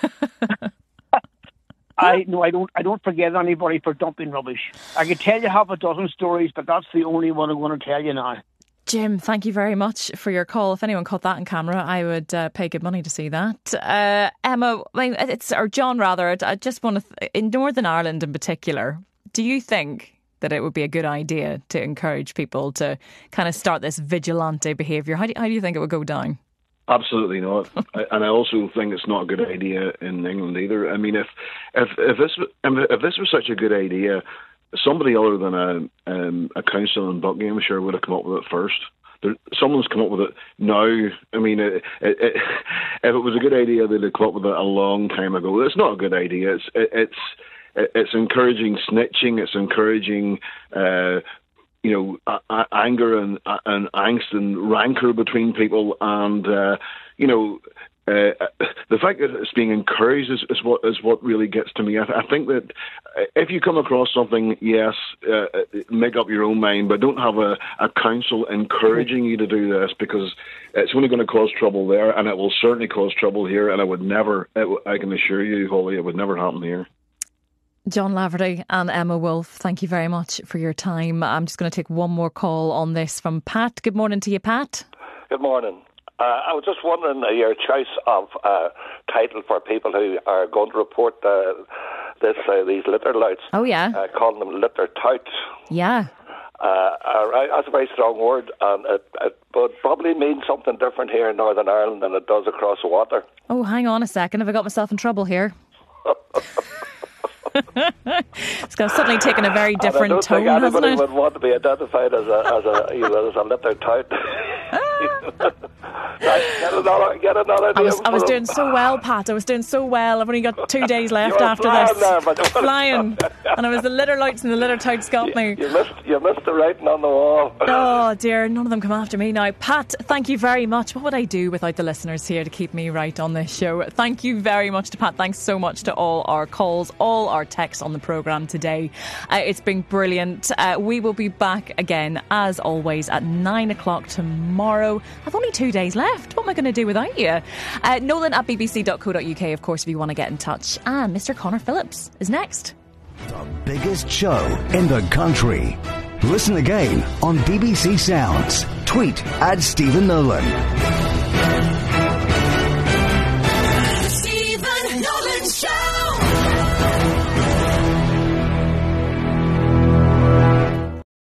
I no, I don't. I don't forgive anybody for dumping rubbish. I could tell you half a dozen stories, but that's the only one I'm going to tell you now. Jim, thank you very much for your call. If anyone caught that on camera, I would uh, pay good money to see that. Uh, Emma, I mean, it's or John rather. I just want to, th- in Northern Ireland in particular, do you think that it would be a good idea to encourage people to kind of start this vigilante behaviour? How do, how do you think it would go down? Absolutely not, I, and I also think it's not a good idea in England either. I mean, if if if this if this was such a good idea, somebody other than a um, a council in Buckinghamshire would have come up with it first. There, someone's come up with it now. I mean, it, it, it, if it was a good idea, they'd have come up with it a long time ago. It's not a good idea. It's it, it's it's encouraging snitching. It's encouraging. Uh, you know, uh, uh, anger and uh, and angst and rancor between people, and uh, you know, uh, the fact that it's being encouraged is, is what is what really gets to me. I, I think that if you come across something, yes, uh, make up your own mind, but don't have a, a council encouraging you to do this, because it's only going to cause trouble there, and it will certainly cause trouble here. And it would never, it, I can assure you, Holly, it would never happen here. John Laverty and Emma Wolfe, thank you very much for your time. I'm just going to take one more call on this from Pat. Good morning to you, Pat. Good morning. Uh, I was just wondering uh, your choice of uh, title for people who are going to report uh, this uh, these litter louts. Oh, yeah. Uh, calling them litter touts. Yeah. Uh, uh, that's a very strong word, and it, it would probably mean something different here in Northern Ireland than it does across the water. Oh, hang on a second. Have I got myself in trouble here? It's got suddenly taken a very different and I don't tone, think hasn't anybody it? would want to be identified as a as a you know, as a litter tout. Get another, get another I was, name I was for doing them. so well, Pat. I was doing so well. I've only got two days left were after flying this. there, but- Flying. And it was the litter lights and the litter touts got me. You missed, you missed the writing on the wall. Oh dear, none of them come after me now. Pat, thank you very much. What would I do without the listeners here to keep me right on this show? Thank you very much to Pat. Thanks so much to all our calls, all our texts on the programme today. Uh, it's been brilliant. Uh, we will be back again, as always, at nine o'clock tomorrow. I've only two days left. What am I going to do without you? Uh, Nolan at b b c dot co dot u k, of course, if you want to get in touch. And Mister Connor Phillips is next. The biggest show in the country. Listen again on B B C Sounds. Tweet at Stephen Nolan.